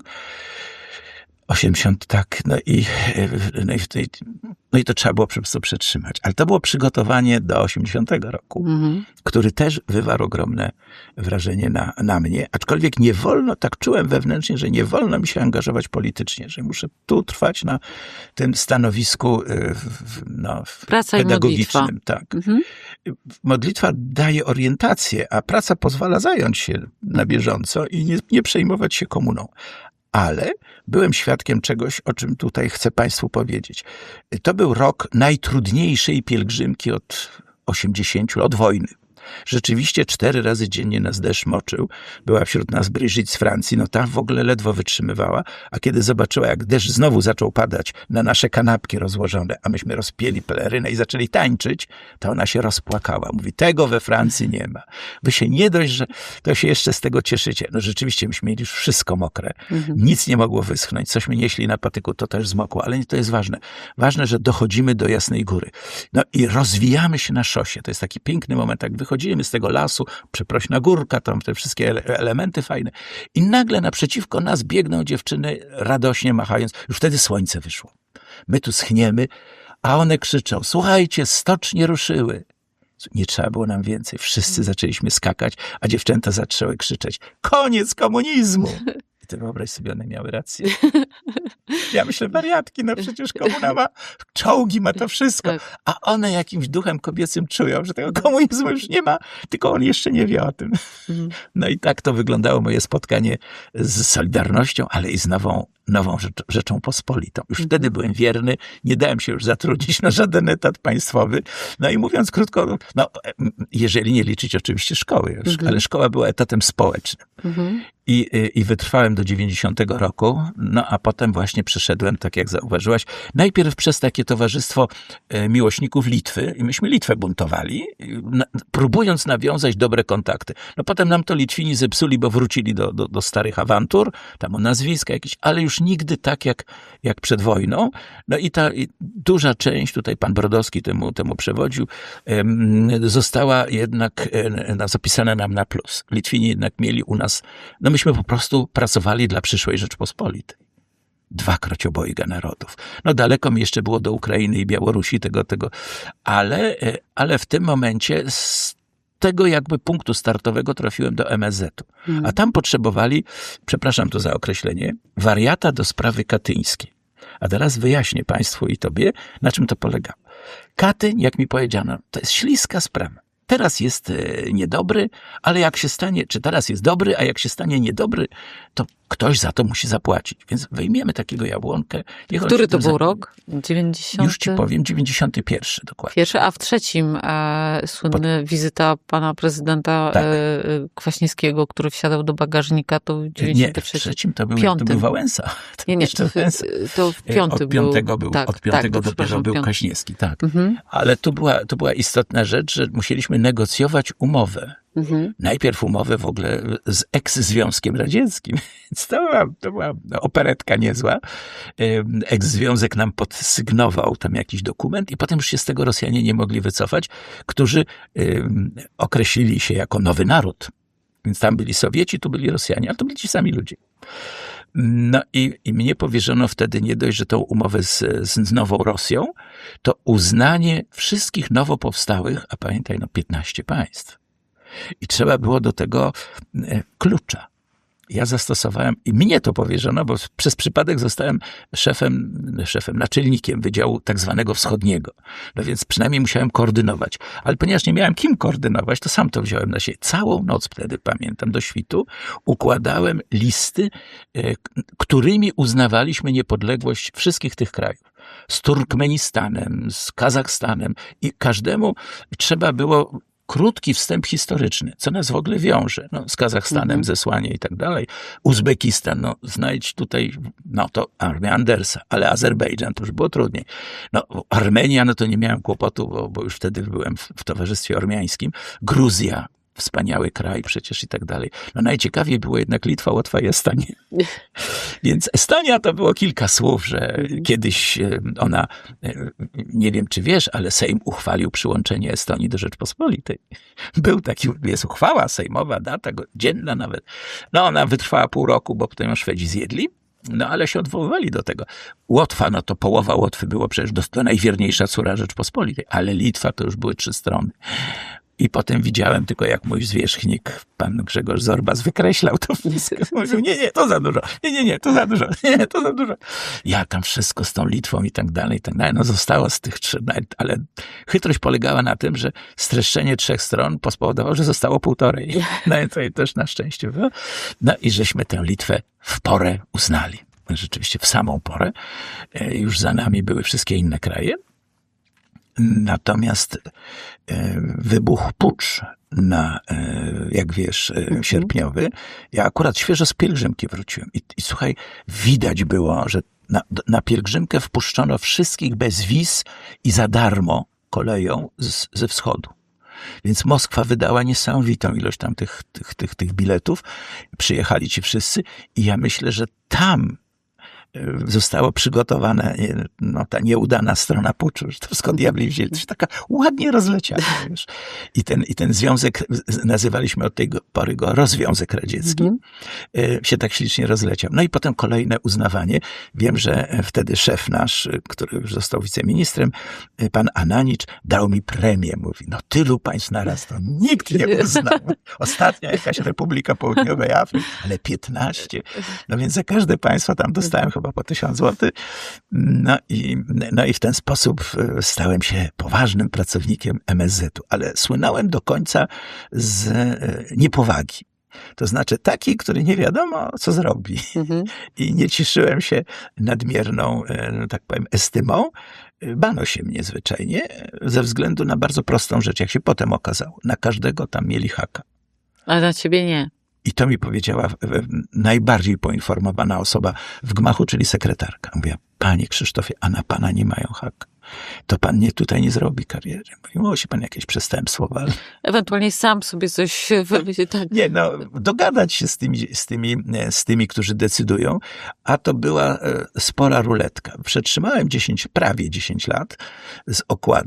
osiemdziesiąt, tak, no i, no i, no i to trzeba było po prostu przetrzymać. Ale to było przygotowanie do osiemdziesiątego roku, mm-hmm. który też wywarł ogromne wrażenie na, na mnie. Aczkolwiek nie wolno, tak czułem wewnętrznie, że nie wolno mi się angażować politycznie, że muszę tu trwać na tym stanowisku no, praca pedagogicznym. I modlitwa. Tak. Mm-hmm. Modlitwa daje orientację, a praca pozwala zająć się na bieżąco i nie, nie przejmować się komuną. Ale byłem świadkiem czegoś, o czym tutaj chcę Państwu powiedzieć. To był rok najtrudniejszej pielgrzymki od osiemdziesięciu, od wojny. Rzeczywiście cztery razy dziennie nas deszcz moczył. Była wśród nas Brigitte z Francji, no ta w ogóle ledwo wytrzymywała, a kiedy zobaczyła, jak deszcz znowu zaczął padać na nasze kanapki rozłożone, a myśmy rozpięli pelerynę i zaczęli tańczyć, to ona się rozpłakała. Mówi, tego we Francji nie ma. Wy się nie dość, że to się jeszcze z tego cieszycie. No rzeczywiście myśmy mieli już wszystko mokre. Mhm. Nic nie mogło wyschnąć. Cośmy nieśli na patyku, to też zmokło, ale nie to jest ważne. Ważne, że dochodzimy do Jasnej Góry. No i rozwijamy się na szosie. To jest taki piękny moment, jak wychodzimy z tego lasu, przeprośna górka, tam te wszystkie ele- elementy fajne. I nagle naprzeciwko nas biegną dziewczyny, radośnie machając. Już wtedy słońce wyszło. My tu schniemy, a one krzyczą, słuchajcie, stocznie ruszyły. Nie trzeba było nam więcej. Wszyscy zaczęliśmy skakać, a dziewczęta zaczęły krzyczeć, koniec komunizmu! I ty wyobraź sobie, one miały rację. Ja myślę, wariatki, no przecież komuna ma czołgi, ma to wszystko. A one jakimś duchem kobiecym czują, że tego komunizmu już nie ma, tylko on jeszcze nie wie o tym. No i tak to wyglądało moje spotkanie z Solidarnością, ale i z nową, nową rzecz, Rzeczą Pospolitą. Już wtedy byłem wierny, nie dałem się już zatrudnić na żaden etat państwowy. No i mówiąc krótko, no jeżeli nie liczyć oczywiście szkoły, ale szkoła była etatem społecznym. I, i wytrwałem do dziewięćdziesiątego roku, no a potem właśnie przeszedłem, tak jak zauważyłaś, najpierw przez takie towarzystwo miłośników Litwy i myśmy Litwę buntowali, na, próbując nawiązać dobre kontakty. No potem nam to Litwini zepsuli, bo wrócili do, do, do starych awantur, tam o nazwiska jakieś, ale już nigdy tak jak, jak przed wojną. No i ta i duża część, tutaj pan Brodowski temu, temu przewodził, em, została jednak em, zapisana nam na plus. Litwini jednak mieli u nas, no myśmy po prostu pracowali dla przyszłej Rzeczpospolitej. Dwakroć obojga narodów. No daleko mi jeszcze było do Ukrainy i Białorusi, tego, tego, ale, ale w tym momencie tego jakby punktu startowego trafiłem do M S Z-u. A tam potrzebowali, przepraszam to za określenie, wariata do sprawy katyńskiej. A teraz wyjaśnię państwu i tobie, na czym to polega. Katyń, jak mi powiedziano, to jest śliska sprawa. Teraz jest niedobry, ale jak się stanie, czy teraz jest dobry, a jak się stanie niedobry, to ktoś za to musi zapłacić. Więc wyjmiemy takiego jabłonkę. Który to był za... rok? dziewięćdziesiąty Już ci powiem, dziewięćdziesiąty pierwszy dokładnie. Pierwszy, a w trzecim e, słynny Pod... wizyta pana prezydenta tak. e, Kwaśniewskiego, który wsiadał do bagażnika, to w dziewięćdziesiątym trzecim. Nie, w trzecim to był, to był Wałęsa. To nie, nie, to, to w piątym od piątego był. Tak, od piątego tak, dopiero był piąty. Kwaśniewski, tak. Mhm. Ale to była, to była istotna rzecz, że musieliśmy negocjować umowę. Mhm. Najpierw umowę w ogóle z eks-Związkiem Radzieckim. Więc to była, to była operetka niezła. Eks-Związek nam podsygnował tam jakiś dokument i potem już się z tego Rosjanie nie mogli wycofać, którzy um, określili się jako nowy naród. Więc tam byli Sowieci, tu byli Rosjanie, ale to byli ci sami ludzie. No i, i mnie powierzono wtedy nie dość, że tą umowę z, z nową Rosją, to uznanie wszystkich nowo powstałych, a pamiętaj, no piętnaście państw. I trzeba było do tego klucza. Ja zastosowałem, i mnie to powierzono, bo przez przypadek zostałem szefem, szefem, naczelnikiem Wydziału tak zwanego wschodniego. No więc przynajmniej musiałem koordynować. Ale ponieważ nie miałem kim koordynować, to sam to wziąłem na siebie. Całą noc wtedy, pamiętam, do świtu układałem listy, którymi uznawaliśmy niepodległość wszystkich tych krajów. Z Turkmenistanem, z Kazachstanem i każdemu trzeba było krótki wstęp historyczny, co nas w ogóle wiąże, no, z Kazachstanem, mhm. zesłanie i tak dalej. Uzbekistan, no, znajdź tutaj, no, to armia Andersa, ale Azerbejdżan to już było trudniej. No, Armenia, no to nie miałem kłopotu, bo, bo już wtedy byłem w, w towarzystwie ormiańskim. Gruzja, wspaniały kraj przecież i tak dalej. No najciekawiej było jednak Litwa, Łotwa i Estonia. Więc Estonia to było kilka słów, że kiedyś ona, nie wiem czy wiesz, ale Sejm uchwalił przyłączenie Estonii do Rzeczpospolitej. Był taki, jest uchwała sejmowa, data dzienna nawet. No ona wytrwała pół roku, bo potem ją Szwedzi zjedli. No ale się odwoływali do tego. Łotwa, no to połowa Łotwy było przecież do, to najwierniejsza córa Rzeczpospolitej, ale Litwa to już były trzy strony. I potem widziałem tylko, jak mój zwierzchnik, pan Grzegorz Zorbas, wykreślał to wszystko. Mówił, nie, nie, to za dużo, nie, nie, nie, to za dużo, nie, to za dużo. Ja tam wszystko z tą Litwą i tak dalej, i tak dalej. No zostało z tych trzech, ale chytrość polegała na tym, że streszczenie trzech stron spowodowało, że zostało półtorej. No i to też na szczęście było. No i żeśmy tę Litwę w porę uznali. Rzeczywiście w samą porę. Już za nami były wszystkie inne kraje. Natomiast e, wybuchł pucz na, e, jak wiesz, e, sierpniowy. Ja akurat świeżo z pielgrzymki wróciłem. I, i słuchaj, widać było, że na, na pielgrzymkę wpuszczono wszystkich bez wiz i za darmo koleją z, ze wschodu. Więc Moskwa wydała niesamowitą ilość tam tych, tych, tych, tych biletów. Przyjechali ci wszyscy i ja myślę, że tam zostało przygotowane, no, ta nieudana strona puczu, że to skąd diabli wzięli, to się taka ładnie rozleciała, wiesz. I ten, i ten związek, nazywaliśmy od tej pory go Rozwiązek Radziecki, mm-hmm. się tak ślicznie rozleciał. No i potem kolejne uznawanie. Wiem, że wtedy szef nasz, który już został wiceministrem, pan Ananicz, dał mi premię. Mówi, no tylu państw naraz to nikt nie uznał. Ostatnia jakaś Republika Południowej Afryki, ale piętnaście. No więc za każde państwo tam dostałem chyba po tysiąc złotych. No i, no i w ten sposób stałem się poważnym pracownikiem M S Z-u, ale słynąłem do końca z niepowagi. To znaczy taki, który nie wiadomo, co zrobi. Mhm. I nie cieszyłem się nadmierną, no tak powiem, estymą. Bano się mnie zwyczajnie ze względu na bardzo prostą rzecz, jak się potem okazało. Na każdego tam mieli haka. A na ciebie nie. I to mi powiedziała najbardziej poinformowana osoba w gmachu, czyli sekretarka. Mówię, panie Krzysztofie, a na pana nie mają haka. To pan nie tutaj nie zrobi kariery. Mówił się pan jakieś przestępstwo, ale... Ewentualnie sam sobie coś... Tak. Nie, no, dogadać się z tymi, z tymi, z tymi, którzy decydują, a to była spora ruletka. Przetrzymałem dziesięć, prawie dziesięć lat z okładem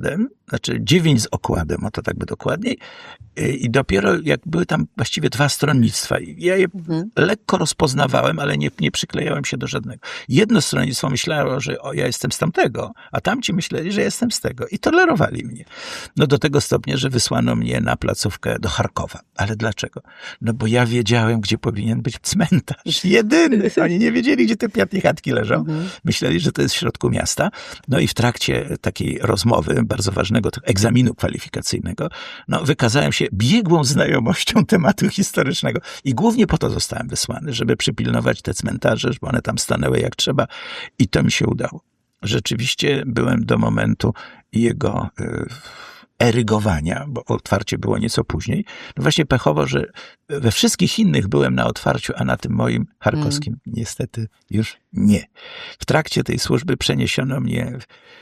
znaczy dziewięć z okładem, o to tak by dokładniej. I dopiero jak były tam właściwie dwa stronnictwa. Ja je mhm. lekko rozpoznawałem, ale nie, nie przyklejałem się do żadnego. Jedno stronnictwo myślało, że o, ja jestem z tamtego, a tamci myśleli, że jestem z tego. I tolerowali mnie. No do tego stopnia, że wysłano mnie na placówkę do Charkowa. Ale dlaczego? No bo ja wiedziałem, gdzie powinien być cmentarz. Jedyny. Oni nie wiedzieli, gdzie te piatnie chatki leżą. Mhm. Myśleli, że to jest w środku miasta. No i w trakcie takiej rozmowy, bardzo ważnego egzaminu kwalifikacyjnego, no wykazałem się biegłą znajomością tematu historycznego. I głównie po to zostałem wysłany, żeby przypilnować te cmentarze, żeby one tam stanęły jak trzeba. I to mi się udało. Rzeczywiście byłem do momentu jego y, erygowania, bo otwarcie było nieco później. No właśnie pechowo, że we wszystkich innych byłem na otwarciu, a na tym moim charkowskim mm. niestety już nie. W trakcie tej służby przeniesiono mnie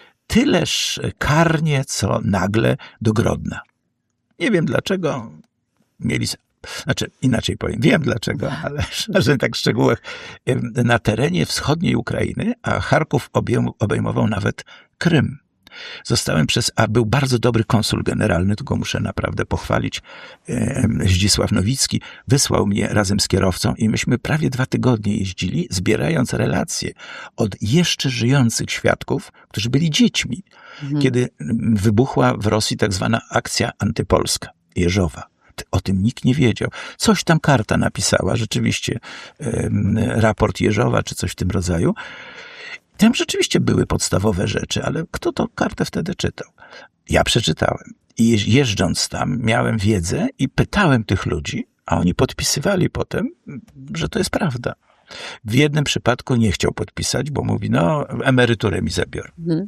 tyleż karnie, co nagle do Grodna. Nie wiem dlaczego. Mieli, znaczy inaczej powiem, wiem dlaczego, ale że tak w szczegółach, na terenie wschodniej Ukrainy, a Charków obejmował nawet Krym. Zostałem przez, a był bardzo dobry konsul generalny, tu go muszę naprawdę pochwalić, Zdzisław Nowicki, wysłał mnie razem z kierowcą i myśmy prawie dwa tygodnie jeździli, zbierając relacje od jeszcze żyjących świadków, którzy byli dziećmi, mhm. kiedy wybuchła w Rosji tak zwana akcja antypolska, Jeżowa. O tym nikt nie wiedział. Coś tam karta napisała, rzeczywiście raport Jeżowa, czy coś w tym rodzaju. Tam rzeczywiście były podstawowe rzeczy, ale kto to kartę wtedy czytał? Ja przeczytałem. I jeżdżąc tam miałem wiedzę i pytałem tych ludzi, a oni podpisywali potem, że to jest prawda. W jednym przypadku nie chciał podpisać, bo mówi, no emeryturę mi zabiorą. Mhm.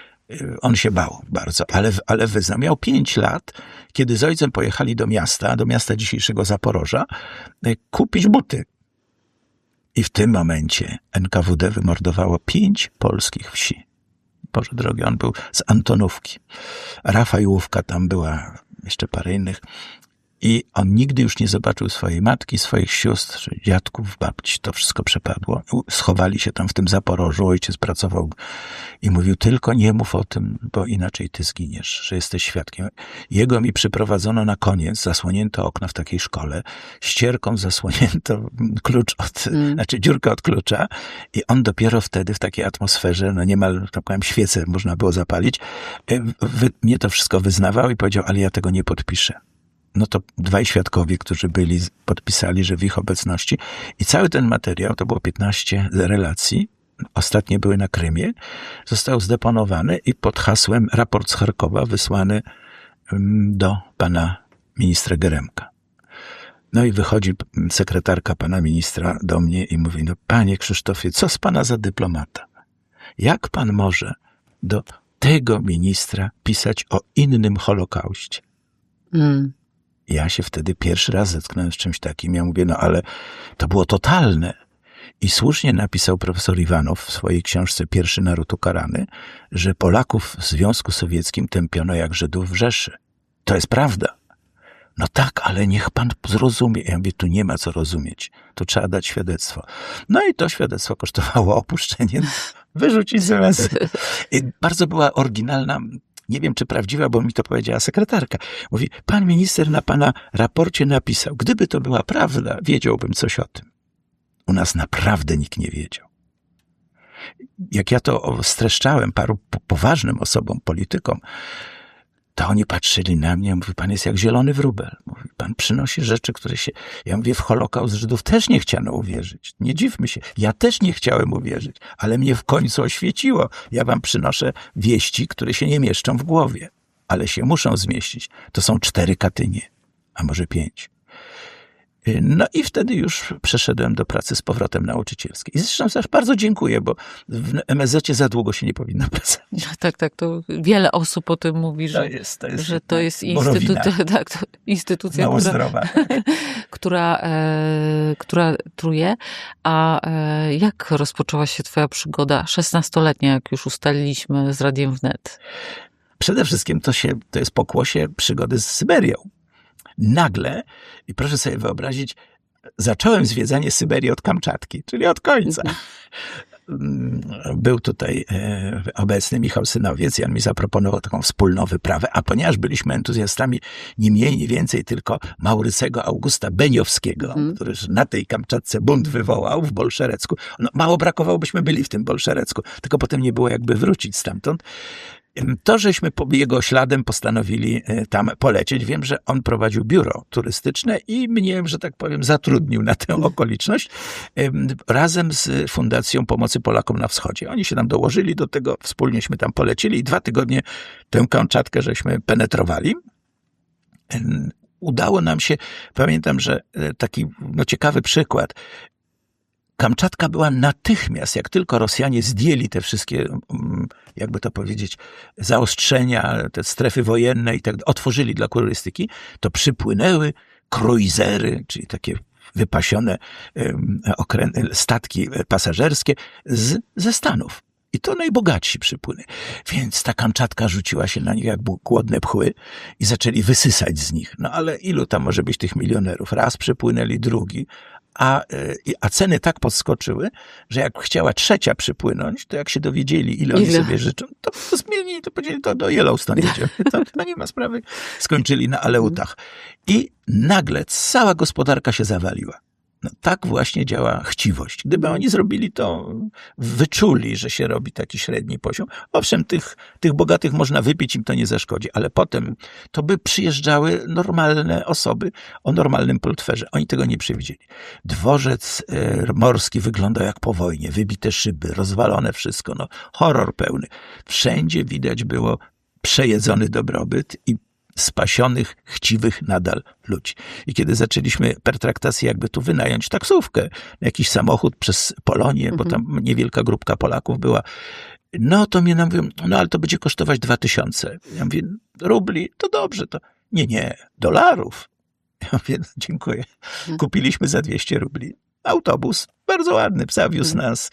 On się bał bardzo, ale, ale wyznał. Miał pięć lat, kiedy z ojcem pojechali do miasta, do miasta dzisiejszego Zaporoża, kupić buty. I w tym momencie N K W D wymordowało pięć polskich wsi. Boże drogi, on był z Antonówki. Rafajłówka tam była, jeszcze parę innych. I on nigdy już nie zobaczył swojej matki, swoich sióstr, dziadków, babci. To wszystko przepadło. Schowali się tam w tym Zaporożu. Ojciec pracował i mówił, tylko nie mów o tym, bo inaczej ty zginiesz, że jesteś świadkiem. Jego mi przyprowadzono na koniec, zasłonięto okna w takiej szkole, ścierką zasłonięto klucz od, mm. znaczy dziurkę od klucza i on dopiero wtedy w takiej atmosferze, no niemal, tak powiem, świecę można było zapalić, wy, mnie to wszystko wyznawał i powiedział, ale ja tego nie podpiszę. No to dwaj świadkowie, którzy byli, podpisali, że w ich obecności i cały ten materiał, to było piętnaście relacji, ostatnie były na Krymie, został zdeponowany i pod hasłem raport z Charkowa wysłany do pana ministra Geremka. No i wychodzi sekretarka pana ministra do mnie i mówi, no panie Krzysztofie, co z pana za dyplomata? Jak pan może do tego ministra pisać o innym Holokauście? Mm. Ja się wtedy pierwszy raz zetknąłem z czymś takim. Ja mówię, no ale to było totalne. I słusznie napisał profesor Iwanow w swojej książce Pierwszy naród ukarany, że Polaków w Związku Sowieckim tępiono jak Żydów w Rzeszy. To jest prawda. No tak, ale niech pan zrozumie. Ja mówię, tu nie ma co rozumieć. Tu trzeba dać świadectwo. No i to świadectwo kosztowało opuszczenie, wyrzucić z M S. I bardzo była oryginalna, nie wiem, czy prawdziwa, bo mi to powiedziała sekretarka. Mówi, pan minister na pana raporcie napisał, gdyby to była prawda, wiedziałbym coś o tym. U nas naprawdę nikt nie wiedział. Jak ja to streszczałem paru poważnym osobom, politykom, to oni patrzyli na mnie, mówi, pan jest jak zielony wróbel. Mówi, pan przynosi rzeczy, które się... Ja mówię, w Holokaust Żydów też nie chciano uwierzyć. Nie dziwmy się. Ja też nie chciałem uwierzyć, ale mnie w końcu oświeciło. Ja wam przynoszę wieści, które się nie mieszczą w głowie, ale się muszą zmieścić. To są cztery Katynie, a może pięć. No i wtedy już przeszedłem do pracy z powrotem nauczycielskiej. I zresztą też bardzo dziękuję, bo w M S Z-cie za długo się nie powinno pracować. Tak, tak, to wiele osób o tym mówi, że to jest, to jest, że to jest instytucja, tak, to instytucja, która, która, e, która truje. A e, jak rozpoczęła się twoja przygoda szesnastoletnia, jak już ustaliliśmy z Radiem Wnet? Przede wszystkim to, się, to jest pokłosie przygody z Syberią. Nagle, i proszę sobie wyobrazić, zacząłem zwiedzanie Syberii od Kamczatki, czyli od końca. był tutaj obecny Michał Synowiec i on mi zaproponował taką wspólną wyprawę, a ponieważ byliśmy entuzjastami nie mniej, nie więcej, tylko Maurycego Augusta Beniowskiego, hmm. który na tej Kamczatce bunt wywołał w Bolszerecku. No, mało brakowało, byśmy byli w tym Bolszerecku, tylko potem nie było jakby wrócić stamtąd. To, żeśmy po jego śladem postanowili tam polecieć. Wiem, że on prowadził biuro turystyczne i mnie, że tak powiem, zatrudnił na tę okoliczność razem z Fundacją Pomocy Polakom na Wschodzie. Oni się nam dołożyli do tego, wspólnieśmy tam polecieli i dwa tygodnie tę Kamczatkę żeśmy penetrowali. Udało nam się, pamiętam, że taki no, ciekawy przykład. Kamczatka była natychmiast, jak tylko Rosjanie zdjęli te wszystkie, jakby to powiedzieć, zaostrzenia, te strefy wojenne i tak, otworzyli dla turystyki, to przypłynęły kruizery, czyli takie wypasione okręty, statki pasażerskie z, ze Stanów. I to najbogatsi przypłyny. Więc ta Kamczatka rzuciła się na nich jak głodne pchły i zaczęli wysysać z nich. No ale ilu tam może być tych milionerów? Raz przypłynęli, drugi. A, a ceny tak podskoczyły, że jak chciała trzecia przypłynąć, to jak się dowiedzieli, ile oni ile? sobie życzą, to, to zmienili, to powiedzieli, to do Yellowstone jedziemy. To, to nie ma sprawy. Skończyli na Aleutach. I nagle cała gospodarka się zawaliła. No, tak właśnie działa chciwość. Gdyby oni zrobili to, wyczuli, że się robi taki średni poziom. Owszem, tych, tych bogatych można wypić, im to nie zaszkodzi, ale potem to by przyjeżdżały normalne osoby o normalnym portferze. Oni tego nie przewidzieli. Dworzec e, morski wyglądał jak po wojnie. Wybite szyby, rozwalone wszystko. No, horror pełny. Wszędzie widać było przejedzony dobrobyt i spasionych, chciwych nadal ludzi. I kiedy zaczęliśmy pertraktację, jakby tu wynająć taksówkę, jakiś samochód przez Polonię, mm-hmm. bo tam niewielka grupka Polaków była, no to mnie nam mówią, no ale to będzie kosztować dwa tysiące. Ja mówię, rubli, to dobrze, to nie, nie, dolarów. Ja mówię, no, dziękuję. Kupiliśmy za dwieście rubli. Autobus, bardzo ładny, zawiózł mm. nas.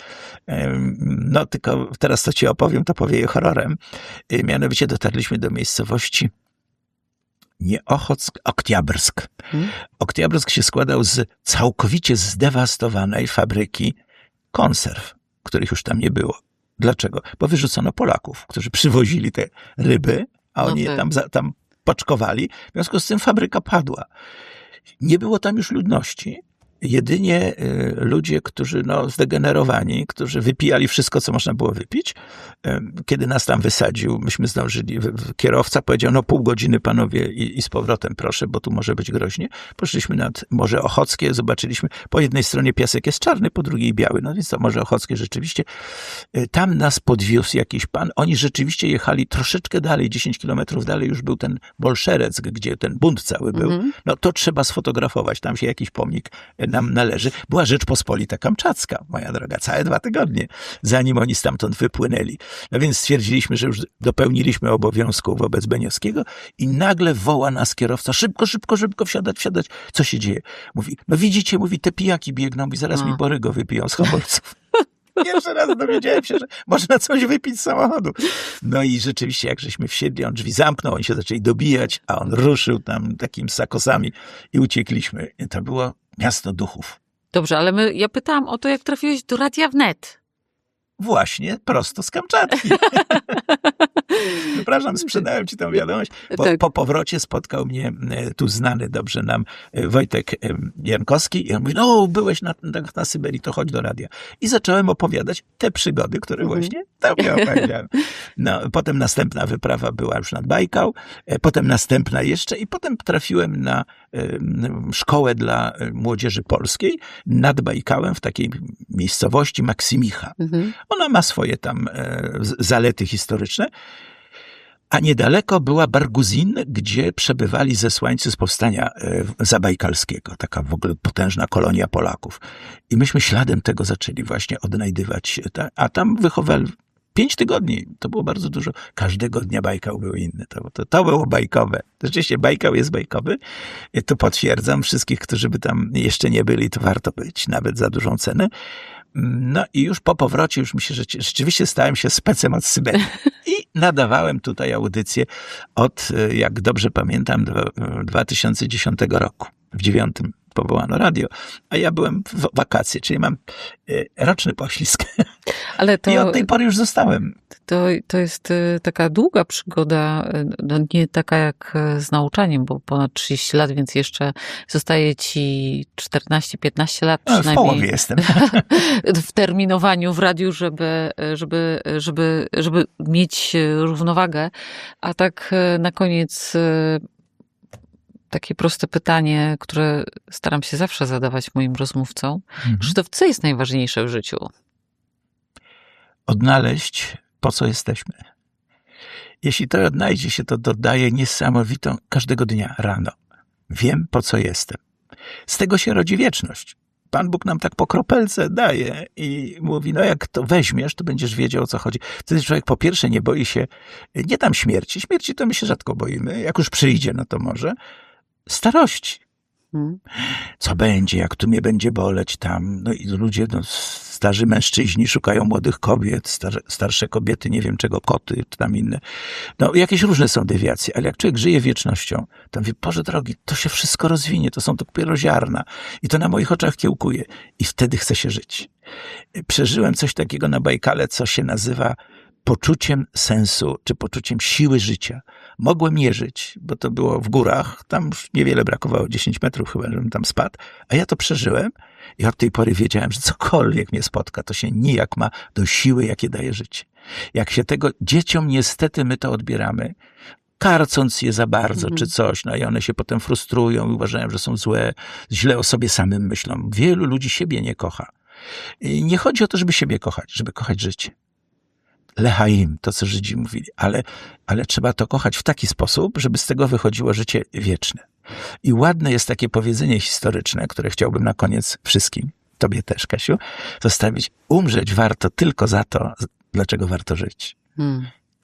No tylko teraz co ci opowiem, to powieje horrorem. Mianowicie dotarliśmy do miejscowości nie Ochock, Oktiabrsk. Hmm. Oktiabrsk się składał z całkowicie zdewastowanej fabryki konserw, których już tam nie było. Dlaczego? Bo wyrzucono Polaków, którzy przywozili te ryby, a oni okay. je tam, tam poczkowali. W związku z tym fabryka padła. Nie było tam już ludności. Jedynie y, ludzie, którzy no, zdegenerowani, którzy wypijali wszystko, co można było wypić. Y, kiedy nas tam wysadził, myśmy zdążyli, w, w, kierowca powiedział, no pół godziny panowie i, i z powrotem proszę, bo tu może być groźnie. Poszliśmy nad Morze Ochockie, zobaczyliśmy, po jednej stronie piasek jest czarny, po drugiej biały, no więc to Morze Ochockie rzeczywiście. Y, tam nas podwiózł jakiś pan, oni rzeczywiście jechali troszeczkę dalej, dziesięć kilometrów dalej już był ten Bolszereck, gdzie ten bunt cały był. Mm-hmm. No to trzeba sfotografować, tam się jakiś pomnik nam należy. Była Rzeczpospolita Kamczacka, moja droga, całe dwa tygodnie, zanim oni stamtąd wypłynęli. No więc stwierdziliśmy, że już dopełniliśmy obowiązku wobec Beniowskiego i nagle woła nas kierowca, szybko, szybko, szybko, wsiadać, wsiadać. Co się dzieje? Mówi, no widzicie, mówi, te pijaki biegną i zaraz no. mi Borygo wypiją z hamulców. Pierwszy raz dowiedziałem się, że można coś wypić z samochodu. No i rzeczywiście, jak żeśmy wsiedli, on drzwi zamknął, oni się zaczęli dobijać, a on ruszył tam takimi sakosami i uciekliśmy. I to było miasto duchów. Dobrze, ale my, ja pytałam o to, jak trafiłeś do Radia Wnet. Właśnie, prosto z Kamczatki. Przepraszam, sprzedałem ci tę wiadomość. Po, tak. po powrocie spotkał mnie tu znany dobrze nam Wojtek Jankowski i on mówi, no byłeś na, na, na Syberii, to chodź do radia. I zacząłem opowiadać te przygody, które mm. właśnie tam ja opowiedziałem. No, potem następna wyprawa była już nad Bajkał, potem następna jeszcze i potem trafiłem na um, szkołę dla młodzieży polskiej nad Bajkałem w takiej miejscowości Maksimicha. Mm-hmm. Ona ma swoje tam e, zalety historyczne, a niedaleko była Barguzin, gdzie przebywali zesłańcy z powstania e, zabajkalskiego, taka w ogóle potężna kolonia Polaków. I myśmy śladem tego zaczęli właśnie odnajdywać, ta, a tam wychowali pięć tygodni, to było bardzo dużo. Każdego dnia Bajkał był inny. To, to, to było bajkowe. Rzeczywiście Bajkał jest bajkowy. I to potwierdzam. Wszystkich, którzy by tam jeszcze nie byli, to warto być, nawet za dużą cenę. No i już po powrocie już myślę, że rzeczywiście stałem się specem od Syberii. I nadawałem tutaj audycję od, jak dobrze pamiętam, dwa tysiące dziesiątego roku. W dziewiątym powołano radio, a ja byłem w wakacje, czyli mam roczny poślizg. Ale to, I od tej pory już zostałem. To, to jest taka długa przygoda, no nie taka jak z nauczaniem, bo ponad trzydzieści lat, więc jeszcze zostaje ci czternaście piętnaście lat przynajmniej. No, w połowie jestem. W terminowaniu w radiu, żeby, żeby, żeby, żeby mieć równowagę. A tak na koniec takie proste pytanie, które staram się zawsze zadawać moim rozmówcom. Mhm. Krzysztof, co jest najważniejsze w życiu? Odnaleźć, po co jesteśmy. Jeśli to odnajdzie się, to dodaje niesamowitą każdego dnia rano. Wiem, po co jestem. Z tego się rodzi wieczność. Pan Bóg nam tak po kropelce daje i mówi, no jak to weźmiesz, to będziesz wiedział, o co chodzi. Wtedy człowiek po pierwsze nie boi się, nie tam śmierci. Śmierci to my się rzadko boimy. Jak już przyjdzie, no to może. Starości. Hmm. Co będzie, jak tu mnie będzie boleć tam. No i ludzie, no, starzy mężczyźni szukają młodych kobiet, star, starsze kobiety, nie wiem czego, koty, czy tam inne. No jakieś różne są dewiacje, ale jak człowiek żyje wiecznością, to mówi, Boże drogi, to się wszystko rozwinie, to są dopiero ziarna i to na moich oczach kiełkuje i wtedy chce się żyć. Przeżyłem coś takiego na Bajkale, co się nazywa poczuciem sensu, czy poczuciem siły życia. Mogłem nie żyć, bo to było w górach, tam już niewiele brakowało, dziesięć metrów chyba, żebym tam spadł, a ja to przeżyłem i od tej pory wiedziałem, że cokolwiek mnie spotka, to się nijak ma do siły, jakie daje życie. Jak się tego, dzieciom niestety my to odbieramy, karcąc je za bardzo, mhm. czy coś, no i one się potem frustrują i uważają, że są złe, źle o sobie samym myślą. Wielu ludzi siebie nie kocha. I nie chodzi o to, żeby siebie kochać, żeby kochać życie. Lechaim, to co Żydzi mówili, ale, ale trzeba to kochać w taki sposób, żeby z tego wychodziło życie wieczne. I ładne jest takie powiedzenie historyczne, które chciałbym na koniec wszystkim, tobie też, Kasiu, zostawić. Umrzeć warto tylko za to, dlaczego warto żyć. Hmm.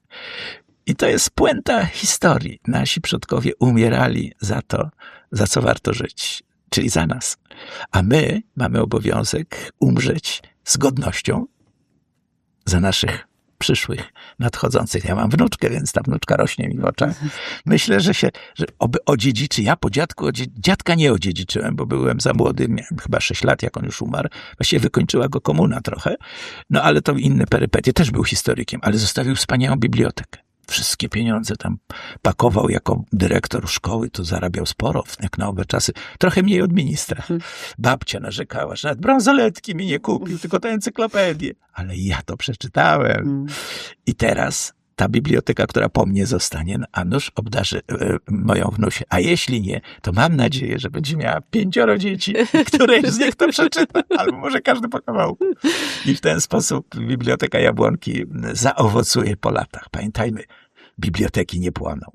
I to jest puenta historii. Nasi przodkowie umierali za to, za co warto żyć, czyli za nas. A my mamy obowiązek umrzeć z godnością za naszych przyszłych, nadchodzących. Ja mam wnuczkę, więc ta wnuczka rośnie mi w oczach. Myślę, że się, że oby odziedziczy. Ja po dziadku, dziadka nie odziedziczyłem, bo byłem za młody, miałem chyba sześć lat, jak on już umarł. Właściwie wykończyła go komuna trochę. No ale to inne perypetie. Też był historykiem, ale zostawił wspaniałą bibliotekę. Wszystkie pieniądze tam pakował jako dyrektor szkoły, to zarabiał sporo, jak na owe czasy. Trochę mniej od ministra. Babcia narzekała, że nawet bransoletki mi nie kupił, tylko tę encyklopedię. Ale ja to przeczytałem. I teraz ta biblioteka, która po mnie zostanie, a nuż obdarzy e, moją wnusię. A jeśli nie, to mam nadzieję, że będzie miała pięcioro dzieci, któreś z nich to przeczyta, albo może każdy po kawałku. I w ten sposób biblioteka Jabłonki zaowocuje po latach. Pamiętajmy, biblioteki nie płoną.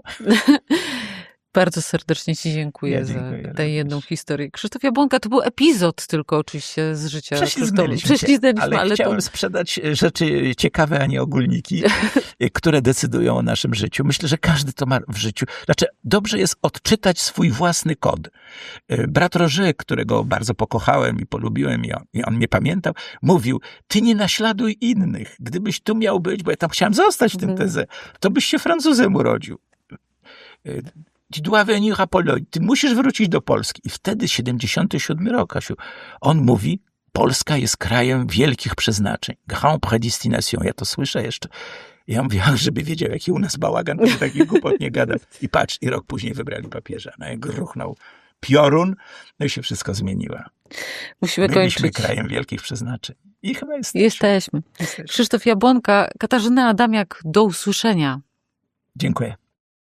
Bardzo serdecznie ci dziękuję, ja dziękuję za tę jedną historię. Krzysztof Jabłonka to był epizod tylko oczywiście z życia Krzysztofa. Prześliznęliśmy, ale, ale chciałem to... sprzedać rzeczy ciekawe, a nie ogólniki, które decydują o naszym życiu. Myślę, że każdy to ma w życiu. Znaczy, dobrze jest odczytać swój własny kod. Brat Roger, którego bardzo pokochałem i polubiłem i on, i on mnie pamiętał, mówił, ty nie naśladuj innych. Gdybyś tu miał być, bo ja tam chciałem zostać w tym tezę, to byś się Francuzem urodził. Tu dois venir à Pologne. Ty musisz wrócić do Polski. I wtedy siedemdziesiąty siódmy rok, Kasiu, on mówi, Polska jest krajem wielkich przeznaczeń. Grand prédestination. Ja to słyszę jeszcze. Ja mówię, ach, żeby wiedział, jaki u nas bałagan, to taki głupot nie gada. I patrz, i rok później wybrali papieża. No jak ruchnął piorun, no i się wszystko zmieniło. Musimy Byliśmy kończyć. krajem wielkich przeznaczeń. I chyba jesteśmy. Jesteśmy. Jesteśmy. Krzysztof Jabłonka, Katarzyna Adamiak, do usłyszenia. Dziękuję.